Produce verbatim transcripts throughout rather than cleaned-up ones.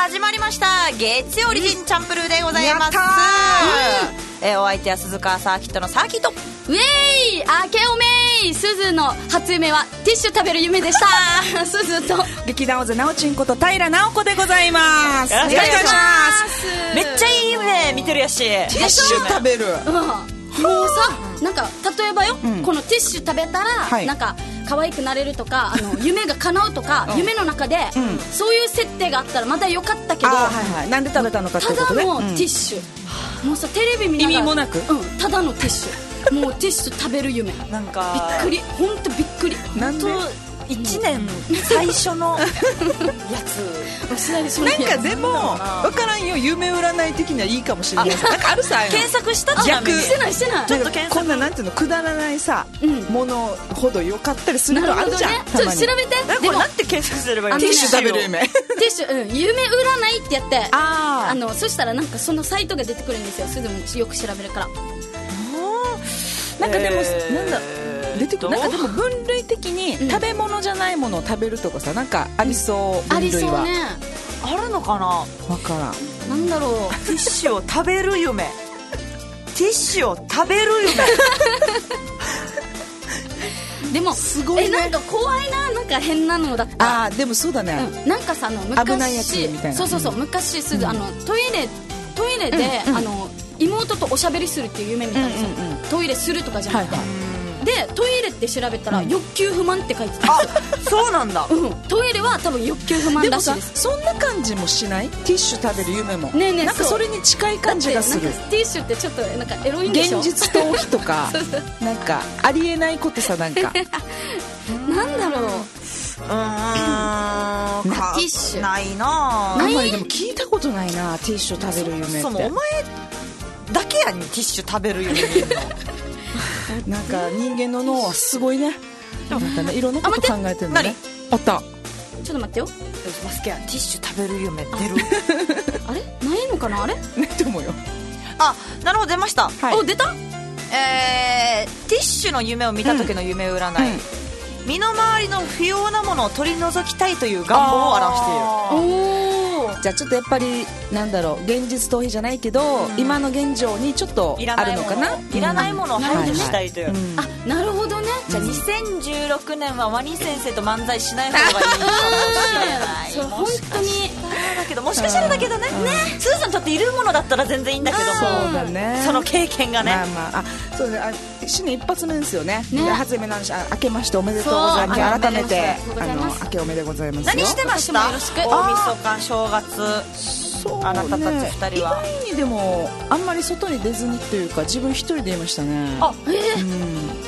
始まりました。月曜オリジンチャンプルーでございます。えー、お相手は鈴川サーキットのサーキット。 ウェイあけおめい。鈴の初夢はティッシュ食べる夢でした鈴と劇団オズなおちんこと平直子でございます。 よろしくお願いします。めっちゃいい夢見てるやし。ティッシュ食べる、 うん、もうさ、なんか例えばよ、うん、このティッシュ食べたら、はい、なんか可愛くなれるとか、あの夢が叶うとか、うん、夢の中で、うん、そういう設定があったらまだよかったけど、 はいはい、なんで食べたのかってことね。 ただのティッシュ、うん、もうさテレビ見ながら意味もなく、 うん、ただのティッシュもうティッシュ食べる夢なんかびっくり、ほんとびっくり。 なんでいちねん最初のやつなんかでも分からんよ、夢占い的にはいいかもしれない。なんかあるさ、 検索したじゃん。してないしてない。 ちょっと検索。 こんななんていうの、くだらないさ、うん、ものほどよかったりするのあるじゃん、ね、 ちょっと調べて。 でもなんて検索すればいいの。 ティッシュ食べる夢、 ティッシュ、うん、夢占いってやって、ああのそしたらなんかそのサイトが出てくるんですよ。すぐもよく調べるから。 なんかでも、えー、なんだ出てくる、なんかでも分類的に食べ物じゃないものを食べるとかさ、なんかありそう、分類は。ありそうね。 あるのかな、 分からん。 なんだろう。 ティッシュを食べる夢ティッシュを食べる夢でもすごい、ね、 えなんか怖いな、なんか変なのだった。 あーでもそうだね、 うん、なんかさ、あの昔危ないやつみたいな。 そうそうそう、昔すぐ、うん、あのトイレトイレで、うんうん、あの妹とおしゃべりするっていう夢見たんですよ、うんうんうん、トイレするとかじゃなくて、はいはい、でトイレって調べたら、うん、欲求不満って書いてたんですよ。 あ、そうなんだ、 うん、トイレは多分欲求不満らしいです。 でもさ、そんな感じもしない？ティッシュ食べる夢も、 ねえねえ、 なんかそれに近い感じがする。 なんかティッシュってちょっとなんかエロいんでしょ。 現実逃避とかなんかありえないことさ、なんかなんだろう、うーん、 ティッシュないな。 あんまりでも聞いたことないな、ティッシュ食べる夢って。 そもお前だけやにティッシュ食べる夢見るのなんか人間の脳はすごいね。なんかね、いろんなこと考えてるのね。あった。 ちょっと待ってよ。 マスケやティッシュ食べる夢出るあれないのかな、あれないと思うよ。 あ、なるほど、出ました、 はい、お、出た。 えー、ティッシュの夢を見た時の夢占い、うんうん、身の回りの不要なものを取り除きたいという願望を表している。 おー、じゃあちょっとやっぱりなんだろう、現実逃避じゃないけど、うん、今の現状にちょっとあるのかな。 いらないものを排除したいという、うん、 あ、なるほどね。 じゃあにせんじゅうろくねんはワニ先生と漫才しない方がいいかもしれないそう、本当にだけど、もしかしたらだけどね、ね、スーさんにとっているものだったら全然いいんだけども、 そうだね、 その経験がね、 まあまあ、あ、そうね、あ、新年一発目ですよね。ね、初めの話、あ、明けましておめでとうございます。改めてあの明けおめでございますよ。 何してました？大晦日、正月。あなたたちふたりは。 意外にでもあんまり外に出ずにというか、自分一人でいましたね。 あ、えー、うん、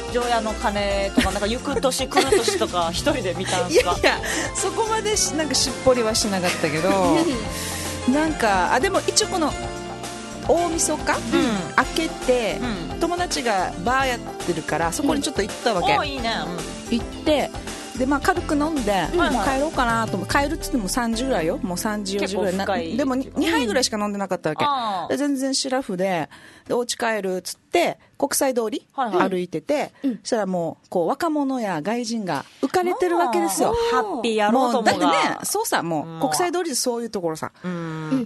除夜の鐘とか、なんか行く年来る年とか一人で見たんですか？ いやいや、そこまでしなんかしっぽりはしなかったけどなんか、あ、でも一応この大晦日、うん、明けて、うん、友達がバーやってるからそこにちょっと行ったわけ、 うん、お、いいね、 うん、行ってで、まあ、軽く飲んで、うん、もう帰ろうかなと思って、帰るって言ってもさんじぐらいよ、もうさんじよじぐらいな、でも に, にはいぐらいしか飲んでなかったわけ、うん、で全然シラフで、でお家帰るっつって国際通り歩いてて、はいはい、そしたらもう、こう若者や外人が浮かれてるわけですよ。 ハッピーやろうと思うが、 もうだってね、そうさ、もう国際通りでそういうところさ、うん、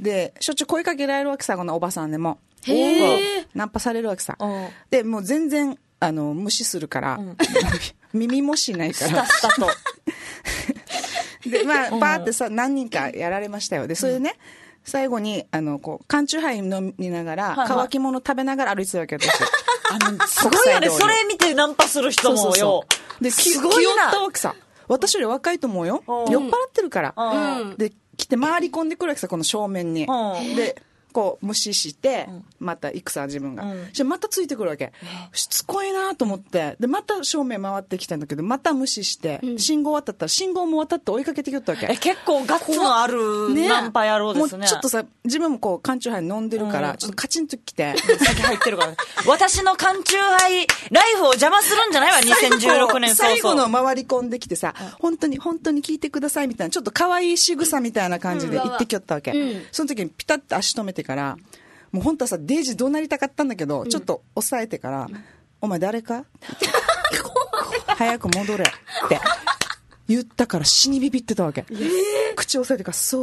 でしょっちゅう声かけられるわけさ、このおばさんでも、へー、ナンパされるわけさ、でもう全然あの無視するから、うん、耳もしないからスタスタとで、まあ、バーってさ、何人かやられましたよ。で、それでね、最後に、あの、こう、缶チューハイ飲みながら、はいはい、乾き物食べながら歩いてたわけ、私。 あの、すごいよね、それ見てナンパする人もよ。そうそうそう、 で、すごいな。気負ったわけさ。私より若いと思うよ。酔っ払ってるから。で、来て回り込んでくるわけさ、この正面に。で、こう無視してまた行くさ、自分が、うん、じゃまたついてくるわけ、しつこいなと思って、でまた正面回ってきたんだけど、また無視して、うん、信号渡ったら信号も渡って追いかけてきよったわけ。 え、結構ガッツのあるナンパ野郎ですね。 もうちょっとさ、自分もこう缶チューハイ飲んでるから、うん、ちょっとカチンときて先入ってるから私の缶チューハイライフを邪魔するんじゃないわ、にせんじゅうろくねん早々 最後の回り込んできてさ、うん、本当に本当に聞いてくださいみたいな、ちょっと可愛い仕草みたいな感じで言ってきよったわけ、うん、その時にピタッと足止めてから、もう本当はさ、デイジーどうなりたかったんだけど、うん、ちょっと抑えてから、うん、お前誰か早く戻れって言ったから死にビビってたわけ、えー、口押さえてからそうって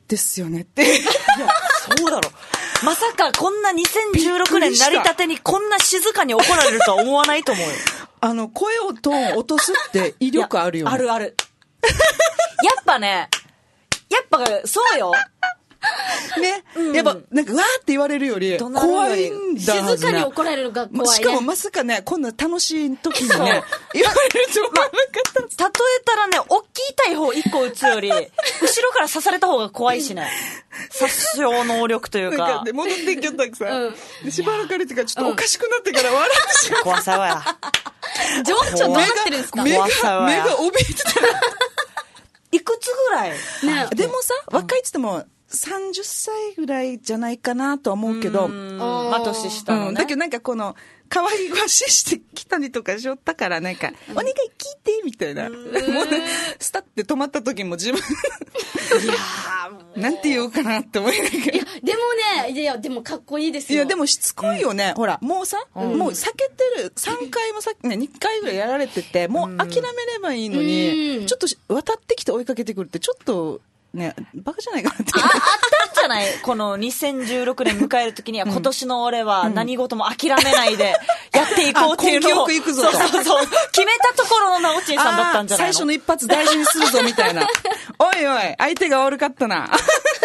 ですよねって。いや、 そうだろ。まさかこんなにせんじゅうろくねん成り立てにこんな静かに怒られるとは思わないと思うよ。 あの、声をトーン落とすって威力あるよね。 あるある。やっぱね、やっぱそうよ。 ね、うん、やっぱなんかわーって言われるより怖いんだはずな。 静かに怒られるが怖いね。 しかもまさかね、こんな楽しい時にね言われると思わなかった。 例えたらね、大きい大砲いっこ撃つより後ろから刺された方が怖いしね。殺傷能力というか。 なんかで戻ってきちゃったさ、うん、でしばらく歩いてからちょっとおかしくなってから笑ってしまう。 怖さはや。 情緒どうなってるんですか？ 目が目が怯えてた。 いくつぐらい？ ね、でもさ、若いっつってもさんじゅっさいぐらいじゃないかなとは思うけど、 まあ年下のね、 うん、だけどなんかこの可愛いわししてきたりとかしよったからなんか、うん、お願い聞いてみたいな、もうスタッて止まった時も自分いやーなんて言おうかなって思いながら、いやでもね、いやでもかっこいいですよ。 いやでもしつこいよね、うん、ほらもうさ、うん、もう避けてるさんかいもさ、ね、にかいぐらいやられててもう諦めればいいのに、うん、ちょっと渡ってきて追いかけてくるってちょっとね、バカじゃないかなって。 あ、あったんじゃないこのにせんじゅうろくねん迎えるときには、うん、今年の俺は何事も諦めないでやっていこうっていうのを、 根気よくいくぞと。 そうそうそう。決めたところのなおちんさんだったんじゃないの？ 最初の一発大事にするぞみたいな。おいおい、相手が悪かったな。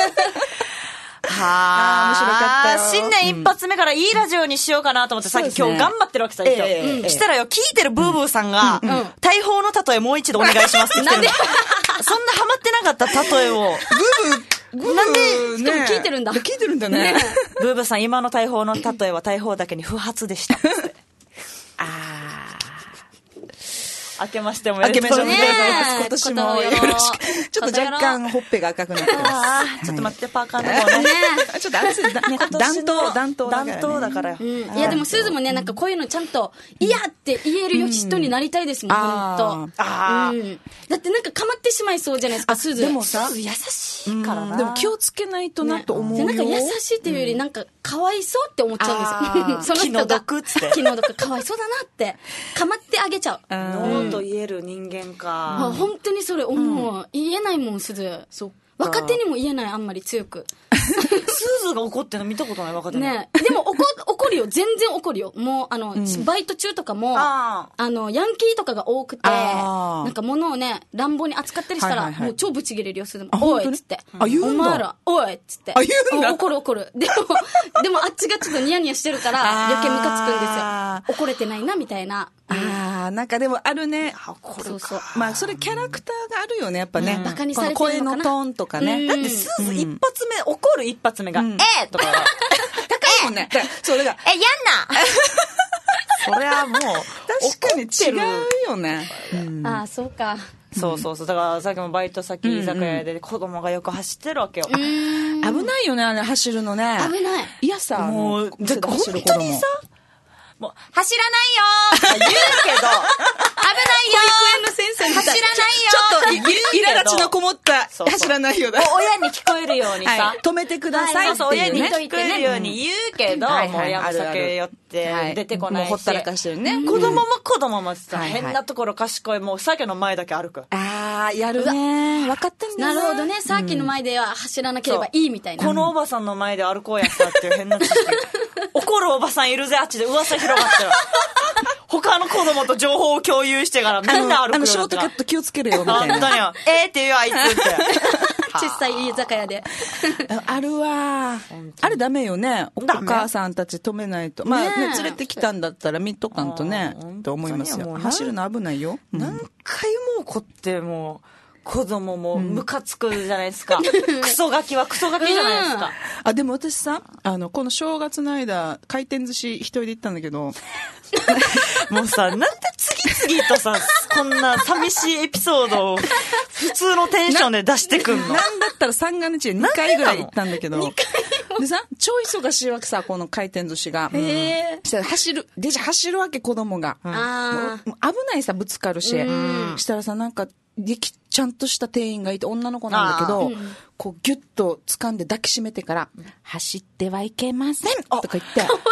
はあ、面白かったよ。新年一発目からいいラジオにしようかなと思って、さっき今日頑張ってるわけさ、一応。えー、したらよ、聞いてるブーブーさんが、うんうん、大砲の例えもう一度お願いしますって言ってるの。そんなハマってなかった例えを。 ブーブー、 なんで、しかも聞いてるんだ。 聞いてるんだね。 ブーブーさん、今の大砲の例えは大砲だけに不発でした。あー。明けましておめでとうございます。 今年もよろしく。ちょっと若干ほっぺが赤くなってます。 ちょっと待って、パーカーの方ね。 ちょっと暑い。暖冬、暖冬だから。 暖冬だからよ。 いやでもスズもね、なんかこういうのちゃんと嫌って言える人になりたいですもん、ほんと。だってなんかかまってしまいそうじゃないですか、スズ。 でもさ、優しいからな。 でも気をつけないとなと思うよ。 なんか優しいっていうよりなんかかわいそうって思っちゃうんですよ。 気の毒っつって。 気の毒、かわいそうだなって。かまってあげちゃう。 ノーと言える人間か。 本当にそれ思う。言えないもん、すず。若手にも言えない、あんまり強く。 スズが怒ってるの見たことない若手ね。でも怒、怒るよ。全然怒るよ。もう、あの、うん、バイト中とかも、あ, あの、ヤンキーとかが多くて、なんか物をね、乱暴に扱ったりしたら、はいはいはい、もう超ブチギレるよ、すずも。おいっつって。 あ、言うんだ。 お前ら、おいっつって。 あ、言うんだ。 怒る怒る。でも、でもあっちがちょっとニヤニヤしてるから、余計ムカつくんですよ。怒れてないな、みたいな。 ああ、なんかでもあるね。 あ、これか。そうそう。まあ、それキャラクターがあるよね、やっぱね。 バカにされてるのかな。 声のトーンとかね。 だってスーズ一発目、怒る一発目が、えーとか。 高いもんね。それが。 え、やんなそれはもう、 確かに違うよね。 ああ、そうか。 そうそうそう。だからさっきもバイト先居酒屋で子供がよく走ってるわけよ。 危ないよね、あれ走るのね。 危ない。 いやさ、 もう、だから本当にさ、もう、走らないよー言うけど、危ないよ保育園の先生みたい。 走らないよーちょっと、いら立ちのこもった、走らないよだ。 親に聞こえるようにさ、 止めてくださいっていうね。 そうそう、親に聞こえるように言うけど、もう親も酒酔って出てこないし。 もうほったらかしてるね。 子供も子供もさ、変なところ賢い、もう酒の前だけ歩く。 あー、やるね。分かってんだなるほどね。さっきの前では走らなければいいみたいな。 このおばさんの前で歩こうやったっていう変な知識。怒るおばさんいるぜ、あっちで噂広がってる。他の子供と情報を共有してからみんな歩くようになったら。 あの、ショートカット気をつけるよ、みたいな。 本当によ。えーって言うよ、あいつって。 小さい居酒屋で。 あるわ。あれダメよね。お母さんたち止めないと。まあ、ね、連れてきたんだったら見とかんとね、と思いますよ。走るの危ないよ。 何回も怒ってもう、子供もムカつくじゃないですか。クソガキはクソガキじゃないですか。 あ、でも私さ、あの、この正月の間、回転寿司一人で行ったんだけど、 もうさ、なんで次々とさ、こんな寂しいエピソードを普通のテンションで出してくんの。 なんだったら三が日でにかいぐらい行ったんだけど、でさ、超忙しいわけさ、この回転寿司が。へー。したら走る、でじゃ走るわけ子供が。あもう危ないさ、ぶつかるし。したらさ、なんか、ちゃんとした店員がいて女の子なんだけど、うん、こうギュッと掴んで抱きしめてから、走ってはいけませんとか言って、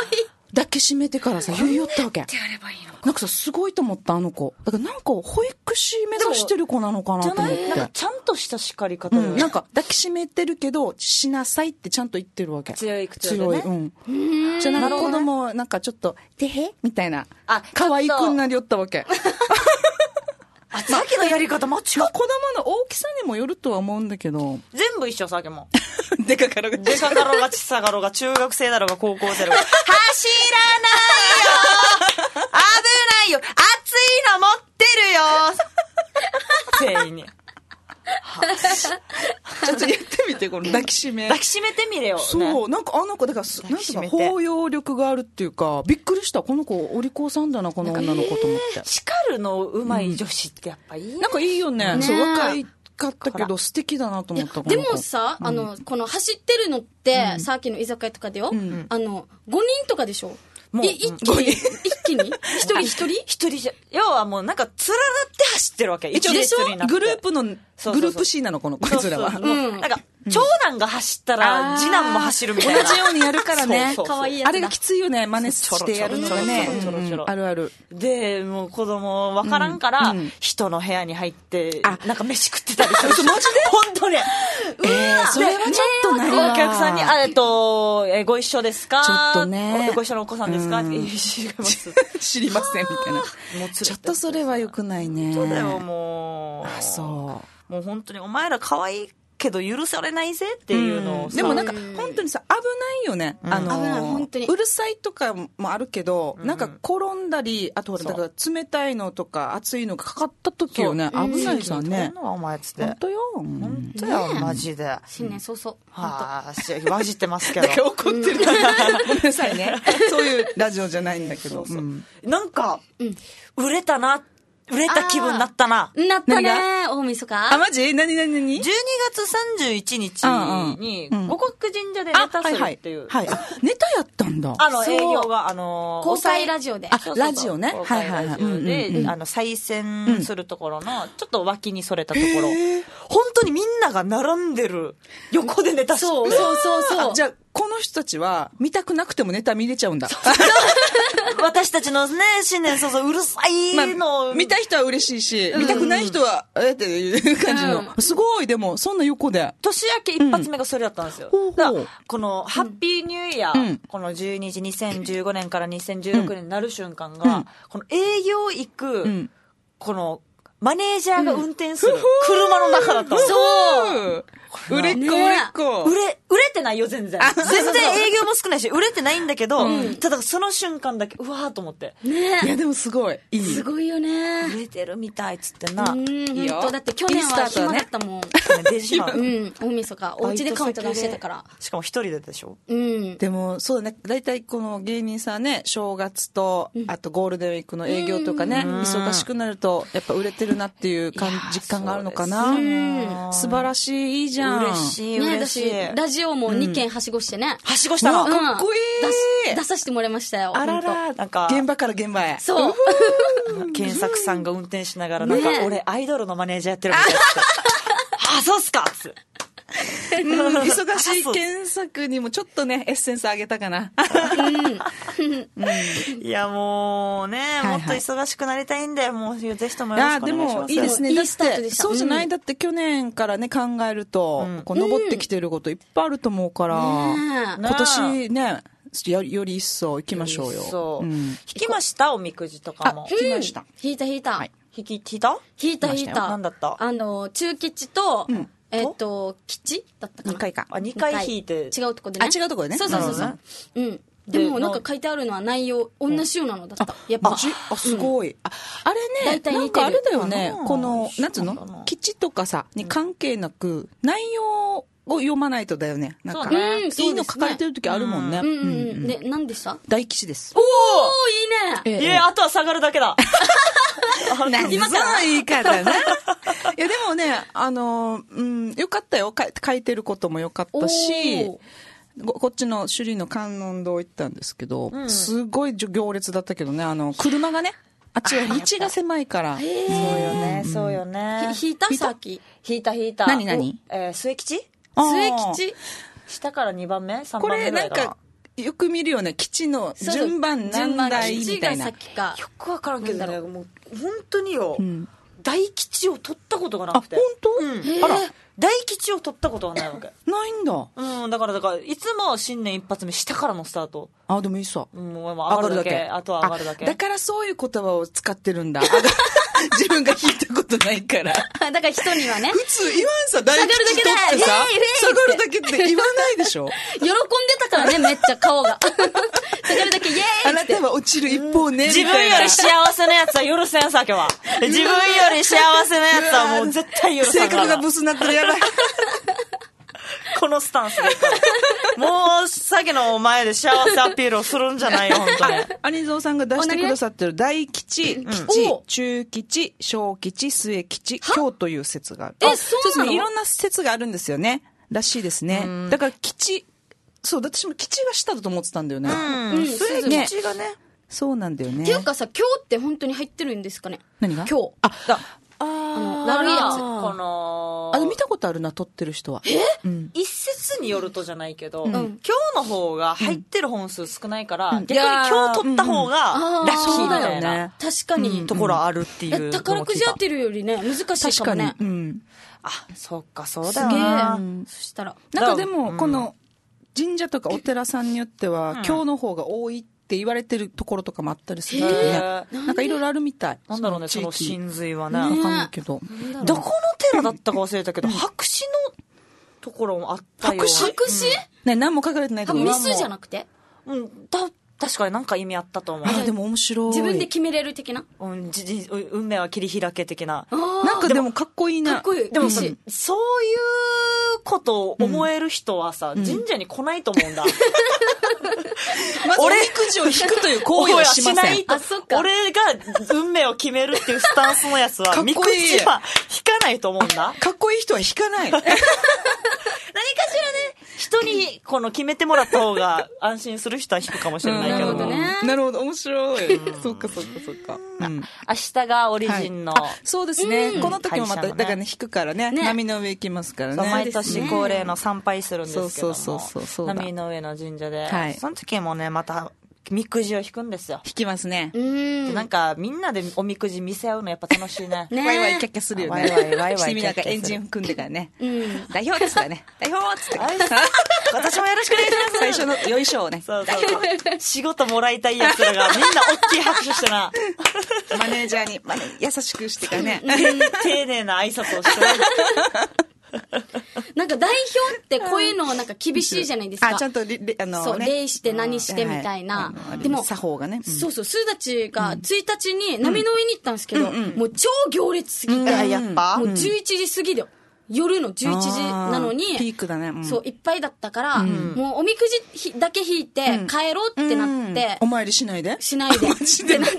抱きしめてからさ、言いよったわけ。 ってやればいいのか。 なんかさ、すごいと思った、あの子。だからなんか、保育士目指してる子なのかなと思って。 なんかちゃんとした叱り方で、 うん、なんか、抱きしめてるけど、しなさいってちゃんと言ってるわけ。 強い口調でね。 強い。うん。じゃあなんか子供、なんかちょっと、てへみたいな。 あ、 可愛いくなりよったわけ。 あ、さっきのやり方間違った。 まあ、子供の大きさにもよるとは思うんだけど。 全部一緒、さっきも。 でかかろうが。 でかかろうが、ちさかろうが、中学生だろうが、高校生だろうが。走らないよ危ないよ熱いの持ってるよ全員に。 ちょっとやってみて、この抱きしめ。 抱きしめてみれよ。 そう、なんかあの子、だから、なんか包容力があるっていうか、びっくりした。この子、お利口さんだな、この女の子と思って。 叱るのうまい女子ってやっぱいい、 なんかいいよね。そう、若いかったけど、素敵だなと思った。 でもさ、あの、この走ってるのって、さっきの居酒屋とかでよ、あの、ごにんとかでしょ。もう一気に、一気に一人一人一人じゃ、要はもうなんか連なって走ってるわけ。 一応でしょグループの、グループ C なの、この、こいつらは。 なんか、長男が走ったら、次男も走るみたいな。 同じようにやるからね。 かわいいやつ。 あれがきついよね、真似してやるのがね。あるある。 で、もう子供わからんから、人の部屋に入って、なんか飯食ってたりする。 マジで本当に。 ええ、それはちょっとないわ。 お客さんに、あ、えっと、ご一緒ですかちょっとね。 ご一緒のお子さんですか知りません。 知りません、みたいな。ちょっとそれは良くないね。 そうだよ、もう。 あ、そう。 もう本当にお前ら可愛いけど許されないぜっていうのをさ、 でもなんか本当にさ、危ないよね。あの、 危ない、本当に。 うるさいとかもあるけど、なんか転んだり、あとほら、だから冷たいのとか熱いのがかかった時よね。危ないさね。 お前つって。 本当よ。 本当よ、マジで。 新年早々。 はぁ、混じってますけど。 だから怒ってる。ごめんなさいね。そういうラジオじゃないんだけど。 なんか、売れたな、売れた気分になったな。 なったね、大晦日。 あ、マジ？何何何？ じゅうにがつさんじゅういちにちに、五穀神社でネタするっていう。 はい。ネタやったんだ。 あの、営業が、あの、 公開ラジオで。 あ、ラジオね。 公開ラジオで、あの、再選するところの、ちょっと脇にそれたところ。本当にみんなが並んでる横でネタしてる。 そうそうそうそう。 じゃあ、この人たちは見たくなくてもネタ見れちゃうんだ。 私たちのね、新年そうそう、うるさいの、 まあ、見た人は嬉しいし、見たくない人は、えっていう感じの、うん。すごい、でも、そんな横で。 年明け一発目がそれだったんですよ。うん、だからこの、ハッピーニューイヤー、うん、このじゅうにじにせんじゅうごねんからにせんじゅうろくねんになる瞬間が、うん、この営業行く、うん、この、マネージャーが運転する車の中だったの。 そう売れっ子、売れっ子。 売れ、売れてないよ、全然。全然営業も少ないし、売れてないんだけど、うん、ただその瞬間だけ、うわーと思って。 ねいや、でもすごい。いい。 すごいよね。 売れてるみたいっつってな。 うん、いいよ。だって去年は暇だったもん。 デジマン。 うん、大晦日。お家でカウントダウンしてたから。 しかも一人ででしょ。 うん。 でも、そうだね。だいたいこの芸人さんね、正月と、あとゴールデンウィークの営業とかね、忙しくなると、やっぱ売れてるなっていう感実感があるのかな。素晴らしい、いいじゃん。 嬉しい。 ね、私、ラジオもにけんはしごしてね。 はしごしたのかっこいい出させてもらいましたよ。 あらら、なんか、現場から現場へ。 そう。 検索さんが運転しながら、なんか、俺、アイドルのマネージャーやってるみたいな。あ、そうっすかっつ忙しい検索にもちょっとね、エッセンスあげたかな。 いや、もうね、もっと忙しくなりたいんで、もうぜひともよろしくお願いします。 でもいいですね。だってそうじゃない、だって去年からね考えると、こう登ってきてることいっぱいあると思うから、今年ね、より一層行きましょうよ。 そう。引きましたおみくじとかも。 引きました。 引いた引いた。 引き、引いた引いた引いた。 何だった？ あの、中吉と、えっと、吉だったかな。 にかいか。 あ、にかい引いて。 違うとこでね。 あ、違うとこでね。 そうそうそうそう。うん。でもなんか書いてあるのは内容、同じようなのだった。やっぱ。 あ、すごい。あれね、なんかあれだよね。この、なんつうの吉とかさ、に関係なく、内容を読まないとだよね。なんか、いいの書かれてる時あるもんね。 うんうん。で、何でした？ 大吉です。 おー、いいね。 いや、あとは下がるだけだ。 今から言い方ね。いや、でもね、あの、うん、よかったよ。書いてることもよかったし、こっちの首里の観音堂行ったんですけど、すごい行列だったけどね、あの、車がね、あっちは道が狭いから。 そうよね、そうよね。 引いたさっき。 引いた引いた。 何何？ え、末吉？ 末吉？ 下からにばんめ？さんばんめぐらいかな。 これなんか、 よく見るよね、基地の順番何台みたいな。 基地が先か。 よくわからんけどね、もう本当によ、うん、大吉を取ったことがなくて。 あ、本当？ うん。あら。大吉を取ったことはないわけ。 ないんだ。 うん、だからだからいつも新年一発目下からのスタート。 あ、でもいいさ。 うん、もう上がるだけ。あとは上がるだけ。 だからそういう言葉を使ってるんだ。自分が弾いたことないから。 だから人にはね。 普通言わんさ、大吉取ってさ、下がるだけって言わないでしょ。 喜んでたからね、めっちゃ顔が。下がるだけイエーイって。 あなたは落ちる一方ね。 自分より幸せなやつは許せんさ、今日は。自分より幸せなやつはもう絶対許せん。 性格がブスになったらやばい。 このスタンスでいくから。もう、さっきの前で幸せアピールをするんじゃないよ、本当に。 兄蔵さんが出してくださってる大吉、吉、中吉、小吉、末吉、今日という説がある。 え、そうですね。いろんな説があるんですよね。らしいですね。だから吉、そう、私も吉が下だと思ってたんだよね。 うん。末吉がね。 そうなんだよね。 っていうかさ、今日って本当に入ってるんですかね。 何が？ 今日。 あ、だあの悪いやつ。 この、 あ、見たことあるな、撮ってる人は。 え、うん、一説によるとじゃないけど、うん、今日の方が入ってる本数少ないから、うん、逆に今日撮った方がラッキーみたいな、確かにところあるっていう、うん。 宝くじ当てるよりね、難しいかもね。 確かに。うん、 あ、そっか、そうだよな。 すげえ。そしたら。 なんかでも、この神社とかお寺さんによっては、今日の方が多いって言われてるところとかもあったりするけどね。なんかいろいろあるみたい。 なんだろうね、その真髄はね。 わかんないけど。 どこの寺だったか忘れたけど、白紙のところもあったよ。 白紙？ ね、何も書かれてないところ。 ミスじゃなくて？ うん、だ、確かになんか意味あったと思う。 あ、でも面白い。 自分で決めれる的な？ うん、じ、じ、運命は切り開け的な。 なんかでもかっこいいな。 かっこいい。 でも、そういうことを思える人はさ、神社に来ないと思うんだ。 まずおみくじを引くという行為はしません。 しないと。俺が運命を決めるっていうスタンスのやつは、みくじは引かないと思うんだ。 かっこいい人は引かない。何かしらね、 人にこの決めてもらった方が安心する人は引くかもしれないけど。 なるほどね。 なるほど、面白い。そっかそっかそっか。 明日がオリジンの。 そうですね。この時もまた、だからね、引くからね、波の上行きますからね。 毎年恒例の参拝するんですけども。 そうそうそうそう。 波の上の神社で。その時もね、また、みくじを引くんですよ。 引きますね。 うん。 なんか、みんなでおみくじ見せ合うのやっぱ楽しいね。 ワイワイキャッキャするよね。 ワイワイワイワイ。 してみなんかエンジン組んでからね。うん。代表ですからね。代表っつって。 私もよろしくお願いします。 最初のよいしょをね。 そうそうそう。仕事もらいたいやつらがみんな大きい拍手してな。 マネージャーに、マネ優しくしてからね。 丁寧な挨拶をして。 なんか代表ってこういうのなんか厳しいじゃないですか。 あ、ちゃんと、あの、 そう、礼して何してみたいな。でも、 作法がね。 そうそう、スーダチがついたちに波の上に行ったんですけど、もう超行列すぎて、 やっぱもうじゅういちじ過ぎだよ。夜のじゅういちじなのに、 ピークだね。 そう、いっぱいだったから、もうおみくじだけ引いて帰ろうってなって、 お参りしないでしないで。ってなって。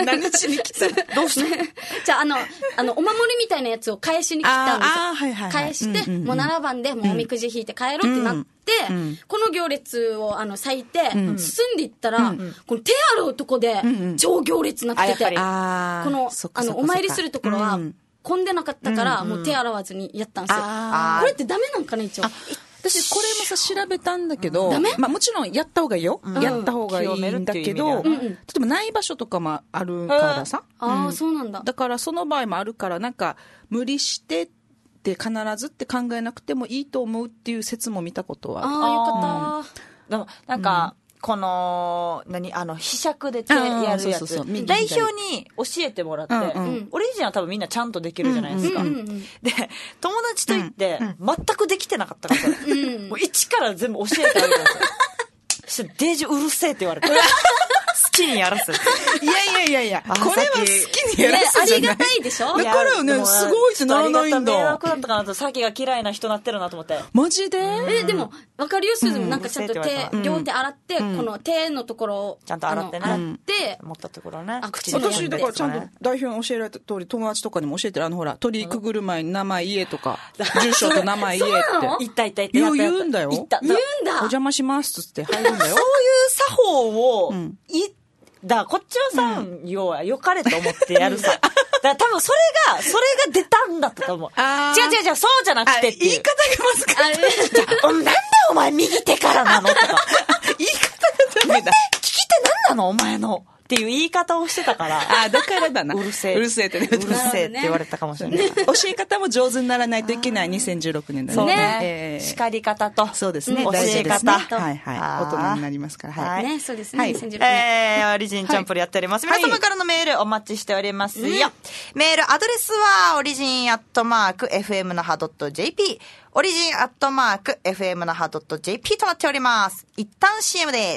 何しに来たどうしてじゃあ、あの、あの、お守りみたいなやつを返しに来たんですよ。 ああ、はいはい。 返して、もうななばんでもうおみくじ引いて帰ろうってなって、この行列をあの咲いて、進んでいったら、この手洗うとこで超行列になってて、この、あの、お参りするところは、混んでなかったから、もう手洗わずにやったんですよ。これってダメなんかね、一応。 私、これもさ、調べたんだけど、まあもちろんやった方がいいよ。やった方がいいんだけど、例えばない場所とかもあるからさ。 ああ、そうなんだ。 だからその場合もあるから、なんか、無理してって必ずって考えなくてもいいと思うっていう説も見たことは。 ああ、よかった。 でも、なんか、この、何、あの、ひしゃくで手やるやつ。代表に教えてもらって、オリジナルは多分みんなちゃんとできるじゃないですか。で、友達と行って、全くできてなかったから、もう一から全部教えてあげたんですよ。そして、デージうるせえって言われて。好きにやらせる。 いやいやいやいや、これは好きにやらせる。ありがたいでしょ。 だからよね、すごいってならないんだ。 迷惑だったかなと、さっきが嫌いな人なってるなと思って。 マジで？ え、でも、わかりやすいですもん。なんかちゃんと手、両手洗って、この手のところを。 ちゃんと洗ってね。 洗って、 持ったところね。 私、だからちゃんと代表に教えられた通り、友達とかにも教えてる。あのほら、鳥居くぐる前に名前言えとか、住所と名前言えって。 言った言った言った。 言うんだよ。言うんだ。 お邪魔しますっつって入るんだよ。 そういう作法を、言って、だからこっちはさ、うん、要は良かれと思ってやるさ。だから多分それが、それが出たんだったと思う。違う違う違う、そうじゃなくてっていう。 言い方がまずかった。 なんでお前右手からなのとか。 言い方なんで聞き手なんなのお前のっていう言い方をしてたから。 あ、だからだな。 うるせえ。 うるせえって、ね、 うるせえって言われたかもしれない。 教え方も上手にならないといけないにせんじゅうろくねんだね。 そうね。えー、叱り方と。 そうですね。 教え方。 はいはい。大人になりますから。 はい。ね、そうですね。 はい、 にせんじゅうろくねん。 えー、オリジンチャンプルやっております。はい、皆様からのメールお待ちしておりますよ。うん、メールアドレスは、オリジンアットマーク、エフエム 那覇 .jp、オリジンアットマーク、エフエム 那覇 .jp となっております。一旦 シーエム です。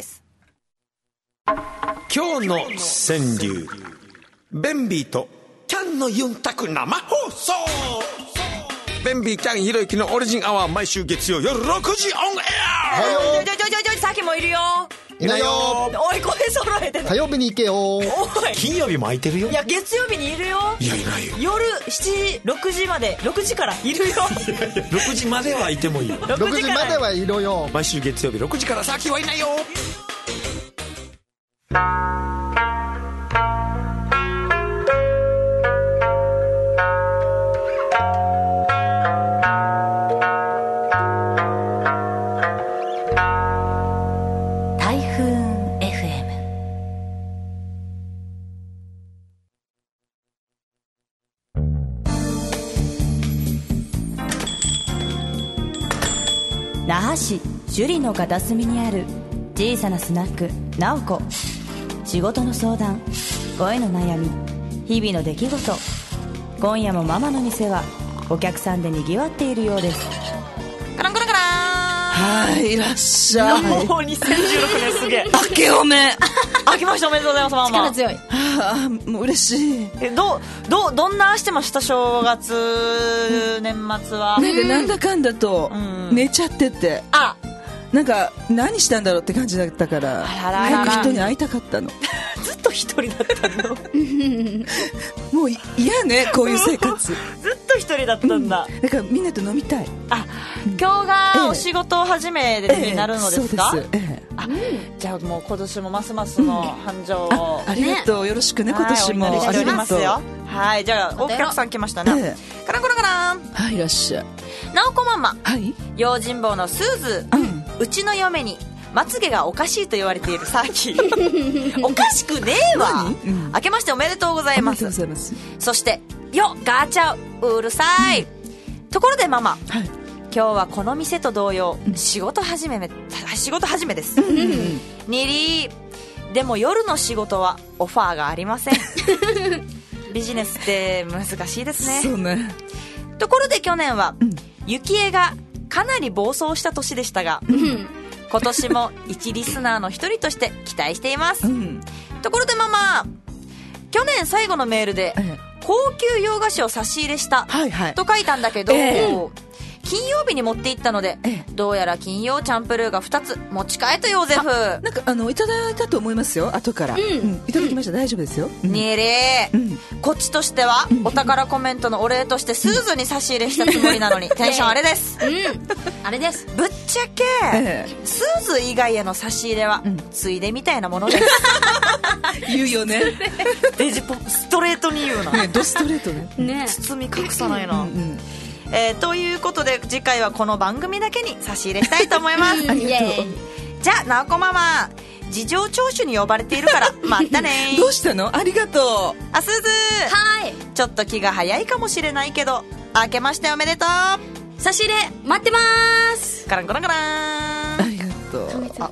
今日の川柳、ベンビーとキャンのユンタク生放送。ベンビーキャンひろゆきのオリジンアワー、毎週月曜夜ろくじオンエア。 はいよ。ちょちょちょちょ、さっきもいるよ。 いないよ。 おい、声揃えて。 火曜日に行けよ。おい。 金曜日も空いてるよ。 いや、月曜日にいるよ。 いや、いないよ。 夜しちじ、ろくじまで、ろくじからいるよ。 ろくじまではいてもいいよ。 ろくじまではいるよ。 毎週月曜日ろくじから先はいないよ。 那覇市首里の片隅にある小さなスナックなおこ。仕事の相談、恋の悩み、日々の出来事。今夜もママの店はお客さんでにぎわっているようです。 カランカランカラン。 はい、いらっしゃい。 もうにせんじゅうろくねんすげえ。 明けおめ。 明けましておめでとうございます、ママ。 力強い。 ああ、もう嬉しい。 え、どう、どう、どんなしてました正月、年末は。 なんかなんだかんだと、寝ちゃってて。 あ、 なんか何したんだろうって感じだったから、早く人に会いたかったの。 ずっと一人だったの。 もう嫌ね、こういう生活。 ずっと一人だったんだ。 うん、だからみんなと飲みたい。 あ、今日がお仕事始めになるのですか？ ええ、そうです。ええ、 あ、じゃあもう今年もますますの繁盛を、 うん、あ, ありがとう、ね、よろしくね、今年も。 はい、お祈りしておりますよ。はい、じゃあお客さん来ましたね。ええ、カランコランカラン。 はい、いらっしゃい。 なおこママ。 はい。 用心棒のスーズ、うん、うちの嫁にまつげがおかしいと言われているサーキー。おかしくねえわ、うん、明けましておめでとうございます。 おめでとうございます。 そしてよガチャうるさい、うん、ところでママ、はい、今日はこの店と同様、うん、仕事始め仕事始めです、うんうんうん、にりでも夜の仕事はオファーがありません。ビジネスって難しいですね。 そうね。 ところで去年は、うん、雪絵がかなり暴走した年でしたが、うん、今年も一リスナーの一人として期待しています、うん、ところでママ、去年最後のメールで、ええ、高級洋菓子を差し入れした、はいはい、と書いたんだけど、ええ、金曜日に持って行ったので、ええ、どうやら金曜チャンプルーがふたつ持ち帰ったよ、ゼフ。 なんかあのいただいたと思いますよ、後から、うんうん、いただきました、うん、大丈夫ですよ、 うん、ねえれー、うん、こっちとしては、うん、お宝コメントのお礼としてスーズに差し入れしたつもりなのに、テンションあれです、 うん、あれです。 ぶっちゃけ、ええ、スーズ以外への差し入れは、うん、ついでみたいなものです。 言うよね。 デジポストレートに言うな、 ね、ドストレートね、 ね、包み隠さないな、うんうん、えー、ということで次回はこの番組だけに差し入れしたいと思います。 ありがとう。 じゃあなおこママ、事情聴取に呼ばれているからまたね。 どうしたの？ありがとう。 あ、すず、 はい、 ちょっと気が早いかもしれないけど明けましておめでとう。 差し入れ待ってまーす。 カランコランカラン。 ありがとう。 あ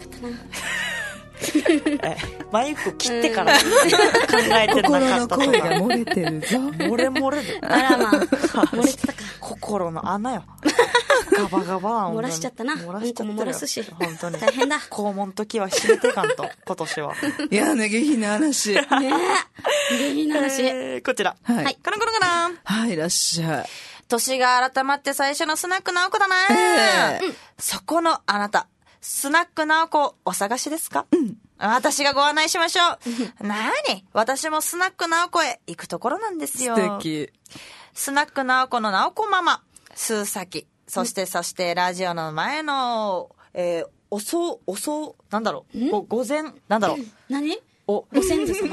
えマイク切ってから考えてなかったとか。 心の声が漏れてるぞ。 漏れ漏れで。 あらまあ漏れてたか。 心の穴よ。ガバガバ漏らしちゃったな。 漏らしちゃったよ。 漏らすし本当に大変だ。 肛門の時は閉めてかんと今年は。 いやね、下品な話。ねえ。下品な話、 えー。こちら。 はい。 カランコランカラン。 はい、いらっしゃい。 年が改まって最初のスナックなおこだな、えーうん。そこのあなた、スナックなおこお探しですか？うん。私がご案内しましょう。なに、私もスナックなおこへ行くところなんですよ。 素敵。 スナックなおこのなおこママ、スーサキ、そしてそしてラジオの前の、えー、おそう、おそう、なんだろう、ご、午前、なんだろう。 何？ お、 ご先祖様。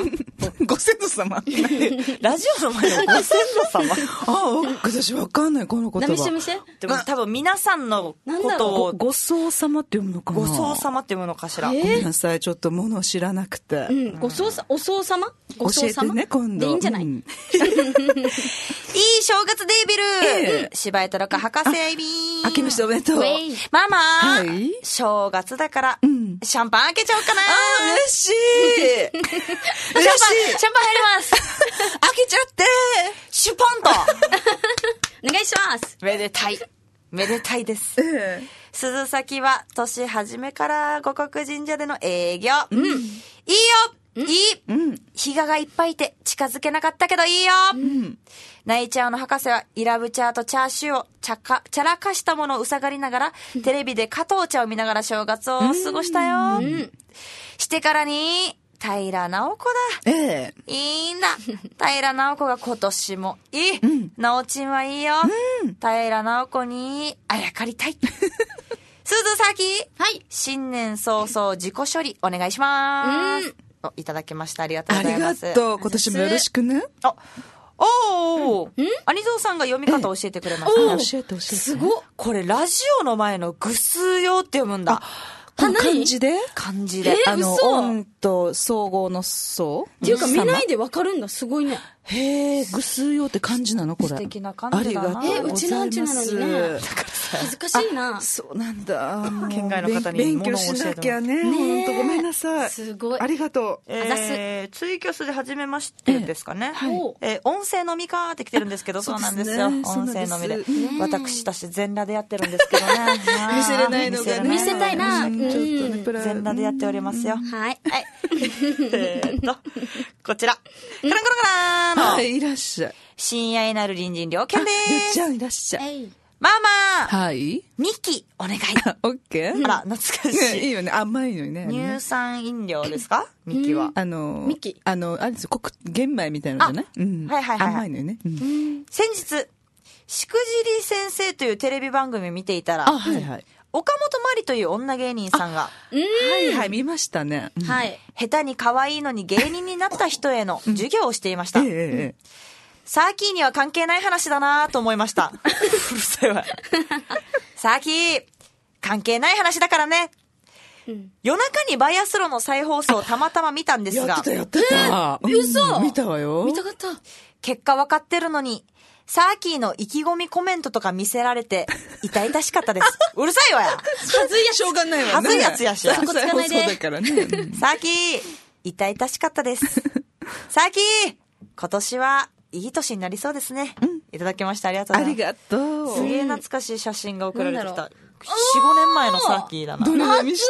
ご先祖様ラジオの前のご先祖様あ、私わかんない、この言葉。 見せ見せ。 でも多分皆さんのことを、 ご僧様って読むのかな。 ご僧様って読むのかしら。 ごめんなさい、ちょっと物を知らなくて。 うん、ご僧さ、お僧様ご僧様教えてね、今度。 でいいんじゃない、うん、 いい正月デービル、えー、柴井太郎か博士アイビー。 明けましておめでとう。 ママ、 はい、 正月だから、うん、シャンパン開けちゃおうかな。 あー、嬉しい嬉しい。 シャンパン、シャンパン入ります。 開けちゃってシュポンとお願いします。 めでたい。めでたいです。 ええ、 鈴崎は年始めから五穀神社での営業。うん。いいよ、うん、いい、うん、比嘉がいっぱいいて近づけなかったけどいいよ。うん。泣いちゃうの博士はイラブチャーとチャーシューをちゃか、ちゃらかしたものをうさがりながら、テレビで加藤茶を見ながら正月を過ごしたよ。うん。してからに、平直子だ。ええ。いいんだ。平直子が今年もいい。うん。直ちんはいいよ。うん。平直子にあやかりたい。鈴崎。 はい。 新年早々自己処理お願いします。うん。お、いただきました。ありがとうございます。 ありがとう。今年もよろしくね。 あ、おー。うん。兄蔵さんが読み方を教えてくれました。 教えて教えて。 すごっ。 これラジオの前のぐすよって読むんだ。 漢字で漢字で。 あの、音と総合の総っていうか見ないでわかるんだ。すごいね。 へえ、ぐすよって漢字なのこれ。 素敵な漢字だな。 ありがとうございます。 え、うちのうちなのにね。恥ずかしいな。 そうなんだ。 県外の方に勉強しなきゃね。本当ごめんなさい。 すごい。 ありがとう。 えー、ツイキャスで初めましてですかね。はい。えー、音声のみかーって来てるんですけど、そうなんですよ。音声のみで。私たち全裸でやってるんですけどね。 見せれないのがね。 見せたいな。 ちょっとね、全裸でやっておりますよ。 はい。 はい。えーっと、こちら。カランコロカラーの。 はい、いらっしゃい。 親愛なる隣人良犬でゆっす。 ちゃんいらっしゃい。 ママ。 はい。 ミキ、お願い。 オッケー。 あら、懐かしい。 いいよね。甘いのにね。 乳酸飲料ですかミキは。 あの、 ミキ。 あの、あれですよ、黒玄米みたいなのじゃない？うん。 はいはいはい。 甘いのよね。 先日、しくじり先生というテレビ番組を見ていたら、 あ、はいはい。 岡本まりという女芸人さんが、 はいはい、見ましたね。 はい。 下手に可愛いのに芸人になった人への授業をしていました。 ええ。 サーキーには関係ない話だなと思いました。うるさいわ。サーキー、関係ない話だからね。うん、夜中にバイアスロンの再放送をたまたま見たんですが。 やってたやってた。 えー、嘘、 うん、見たわよ。 見たかった。 結果分かってるのに、サーキーの意気込みコメントとか見せられて、痛々しかったです。うるさいわや。 はずいやつ。 しょうがないわね。 はずいやつやしや。 こつかないで。 そうだからね。 サーキー、痛々しかったです。サーキー、今年はいい年になりそうですね。うん、いただきました。ありがとうございます。 ありがとう。 すげえ懐かしい写真が送られてきた。よん、ごねんまえのサーキーだな。 どれ見して。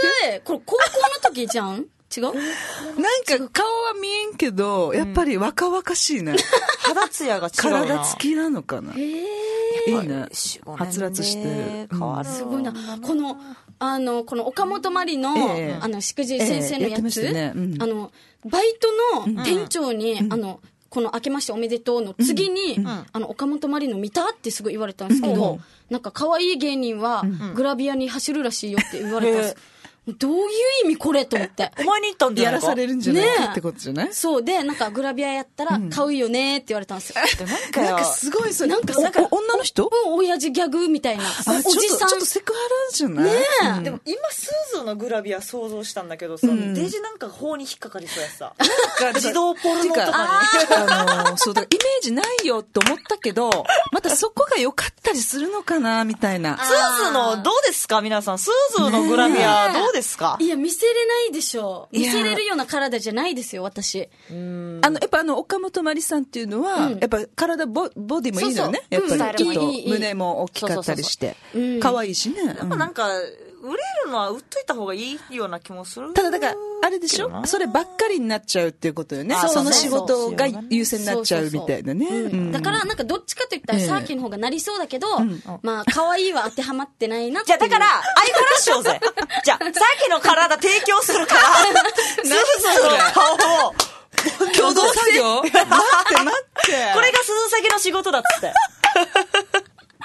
これ高校の時じゃん違う？ なんか顔は見えんけど、やっぱり若々しいね。 肌ツヤが違うな。 体つきなのかな。 へえ。 いいね。はつらつしてる。変わる。 すごいな。この、あの、この岡本まりの、あの、しくじり先生のやつ、あの、バイトの店長に、あの、この明けましておめでとうの次に、あの、岡本まりの見たってすごい言われたんですけど、なんか可愛い芸人はグラビアに走るらしいよって言われたんです。どういう意味これと思って。 お前に言ったんだよ。 やらされるんじゃないかってことじゃない？ そう。で、なんかグラビアやったら買うよねって言われたんですよ。 なんか、 なんかすごいそれ。 なんかさ、 女の人？ 親父ギャグみたいな。 おじさん。ちょっとセクハラじゃない？ ねえ。でも今、スーズーのグラビア想像したんだけどさ、デジなんか法に引っかかりそうやさ。自動ポルノとかに。 あの、そうだ、イメージないよって思ったけど、またそこが良かったりするのかな、みたいな。 スーズーの、どうですか皆さん。スーズーのグラビア、どうですか？ いや、見せれないでしょう。見せれるような体じゃないですよ、私。 あの、やっぱあの、岡本まりさんっていうのは、やっぱ体ボ、ボディもいいのよね。やっぱりちょっと胸も大きかったりして。可愛いしね。 やっぱなんか、売れるのは売っといた方がいいような気もする。 ただだから、あれでしょそればっかりになっちゃうっていうことよね。その仕事が優先になっちゃうみたいなね。 だからなんかどっちかと言ったらサーキーの方がなりそうだけど、まあ可愛いは当てはまってないなって。 じゃあだから、アイコラッシュをぜ。じゃあ、サーキーの体提供するから、スーズーの顔を、 共同作業待って待って。 これが鈴先の仕事だっつって。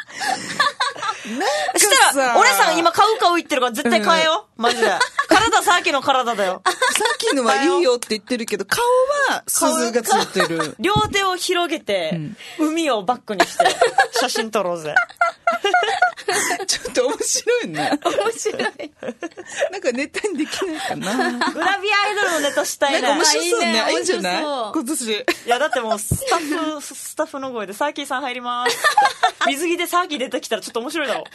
したら、俺さん今買う買う言ってるから絶対買えよ。マジで。体サさっきの体だよ。 さっきのはいいよって言ってるけど、顔は鈴がついてる。 両手を広げて、うん、海をバックにして、写真撮ろうぜ。 ちょっと面白いね。 面白い。 なんかネタにできないかな。 グラビアアイドルのネタしたいね。 なんか面白そうね。 いいね、 いいんじゃない今年。 いや、だってもうスタッフ、スタッフの声で、サーキーさん入ります。水着でサーキー出てきたらちょっと面白いだろ。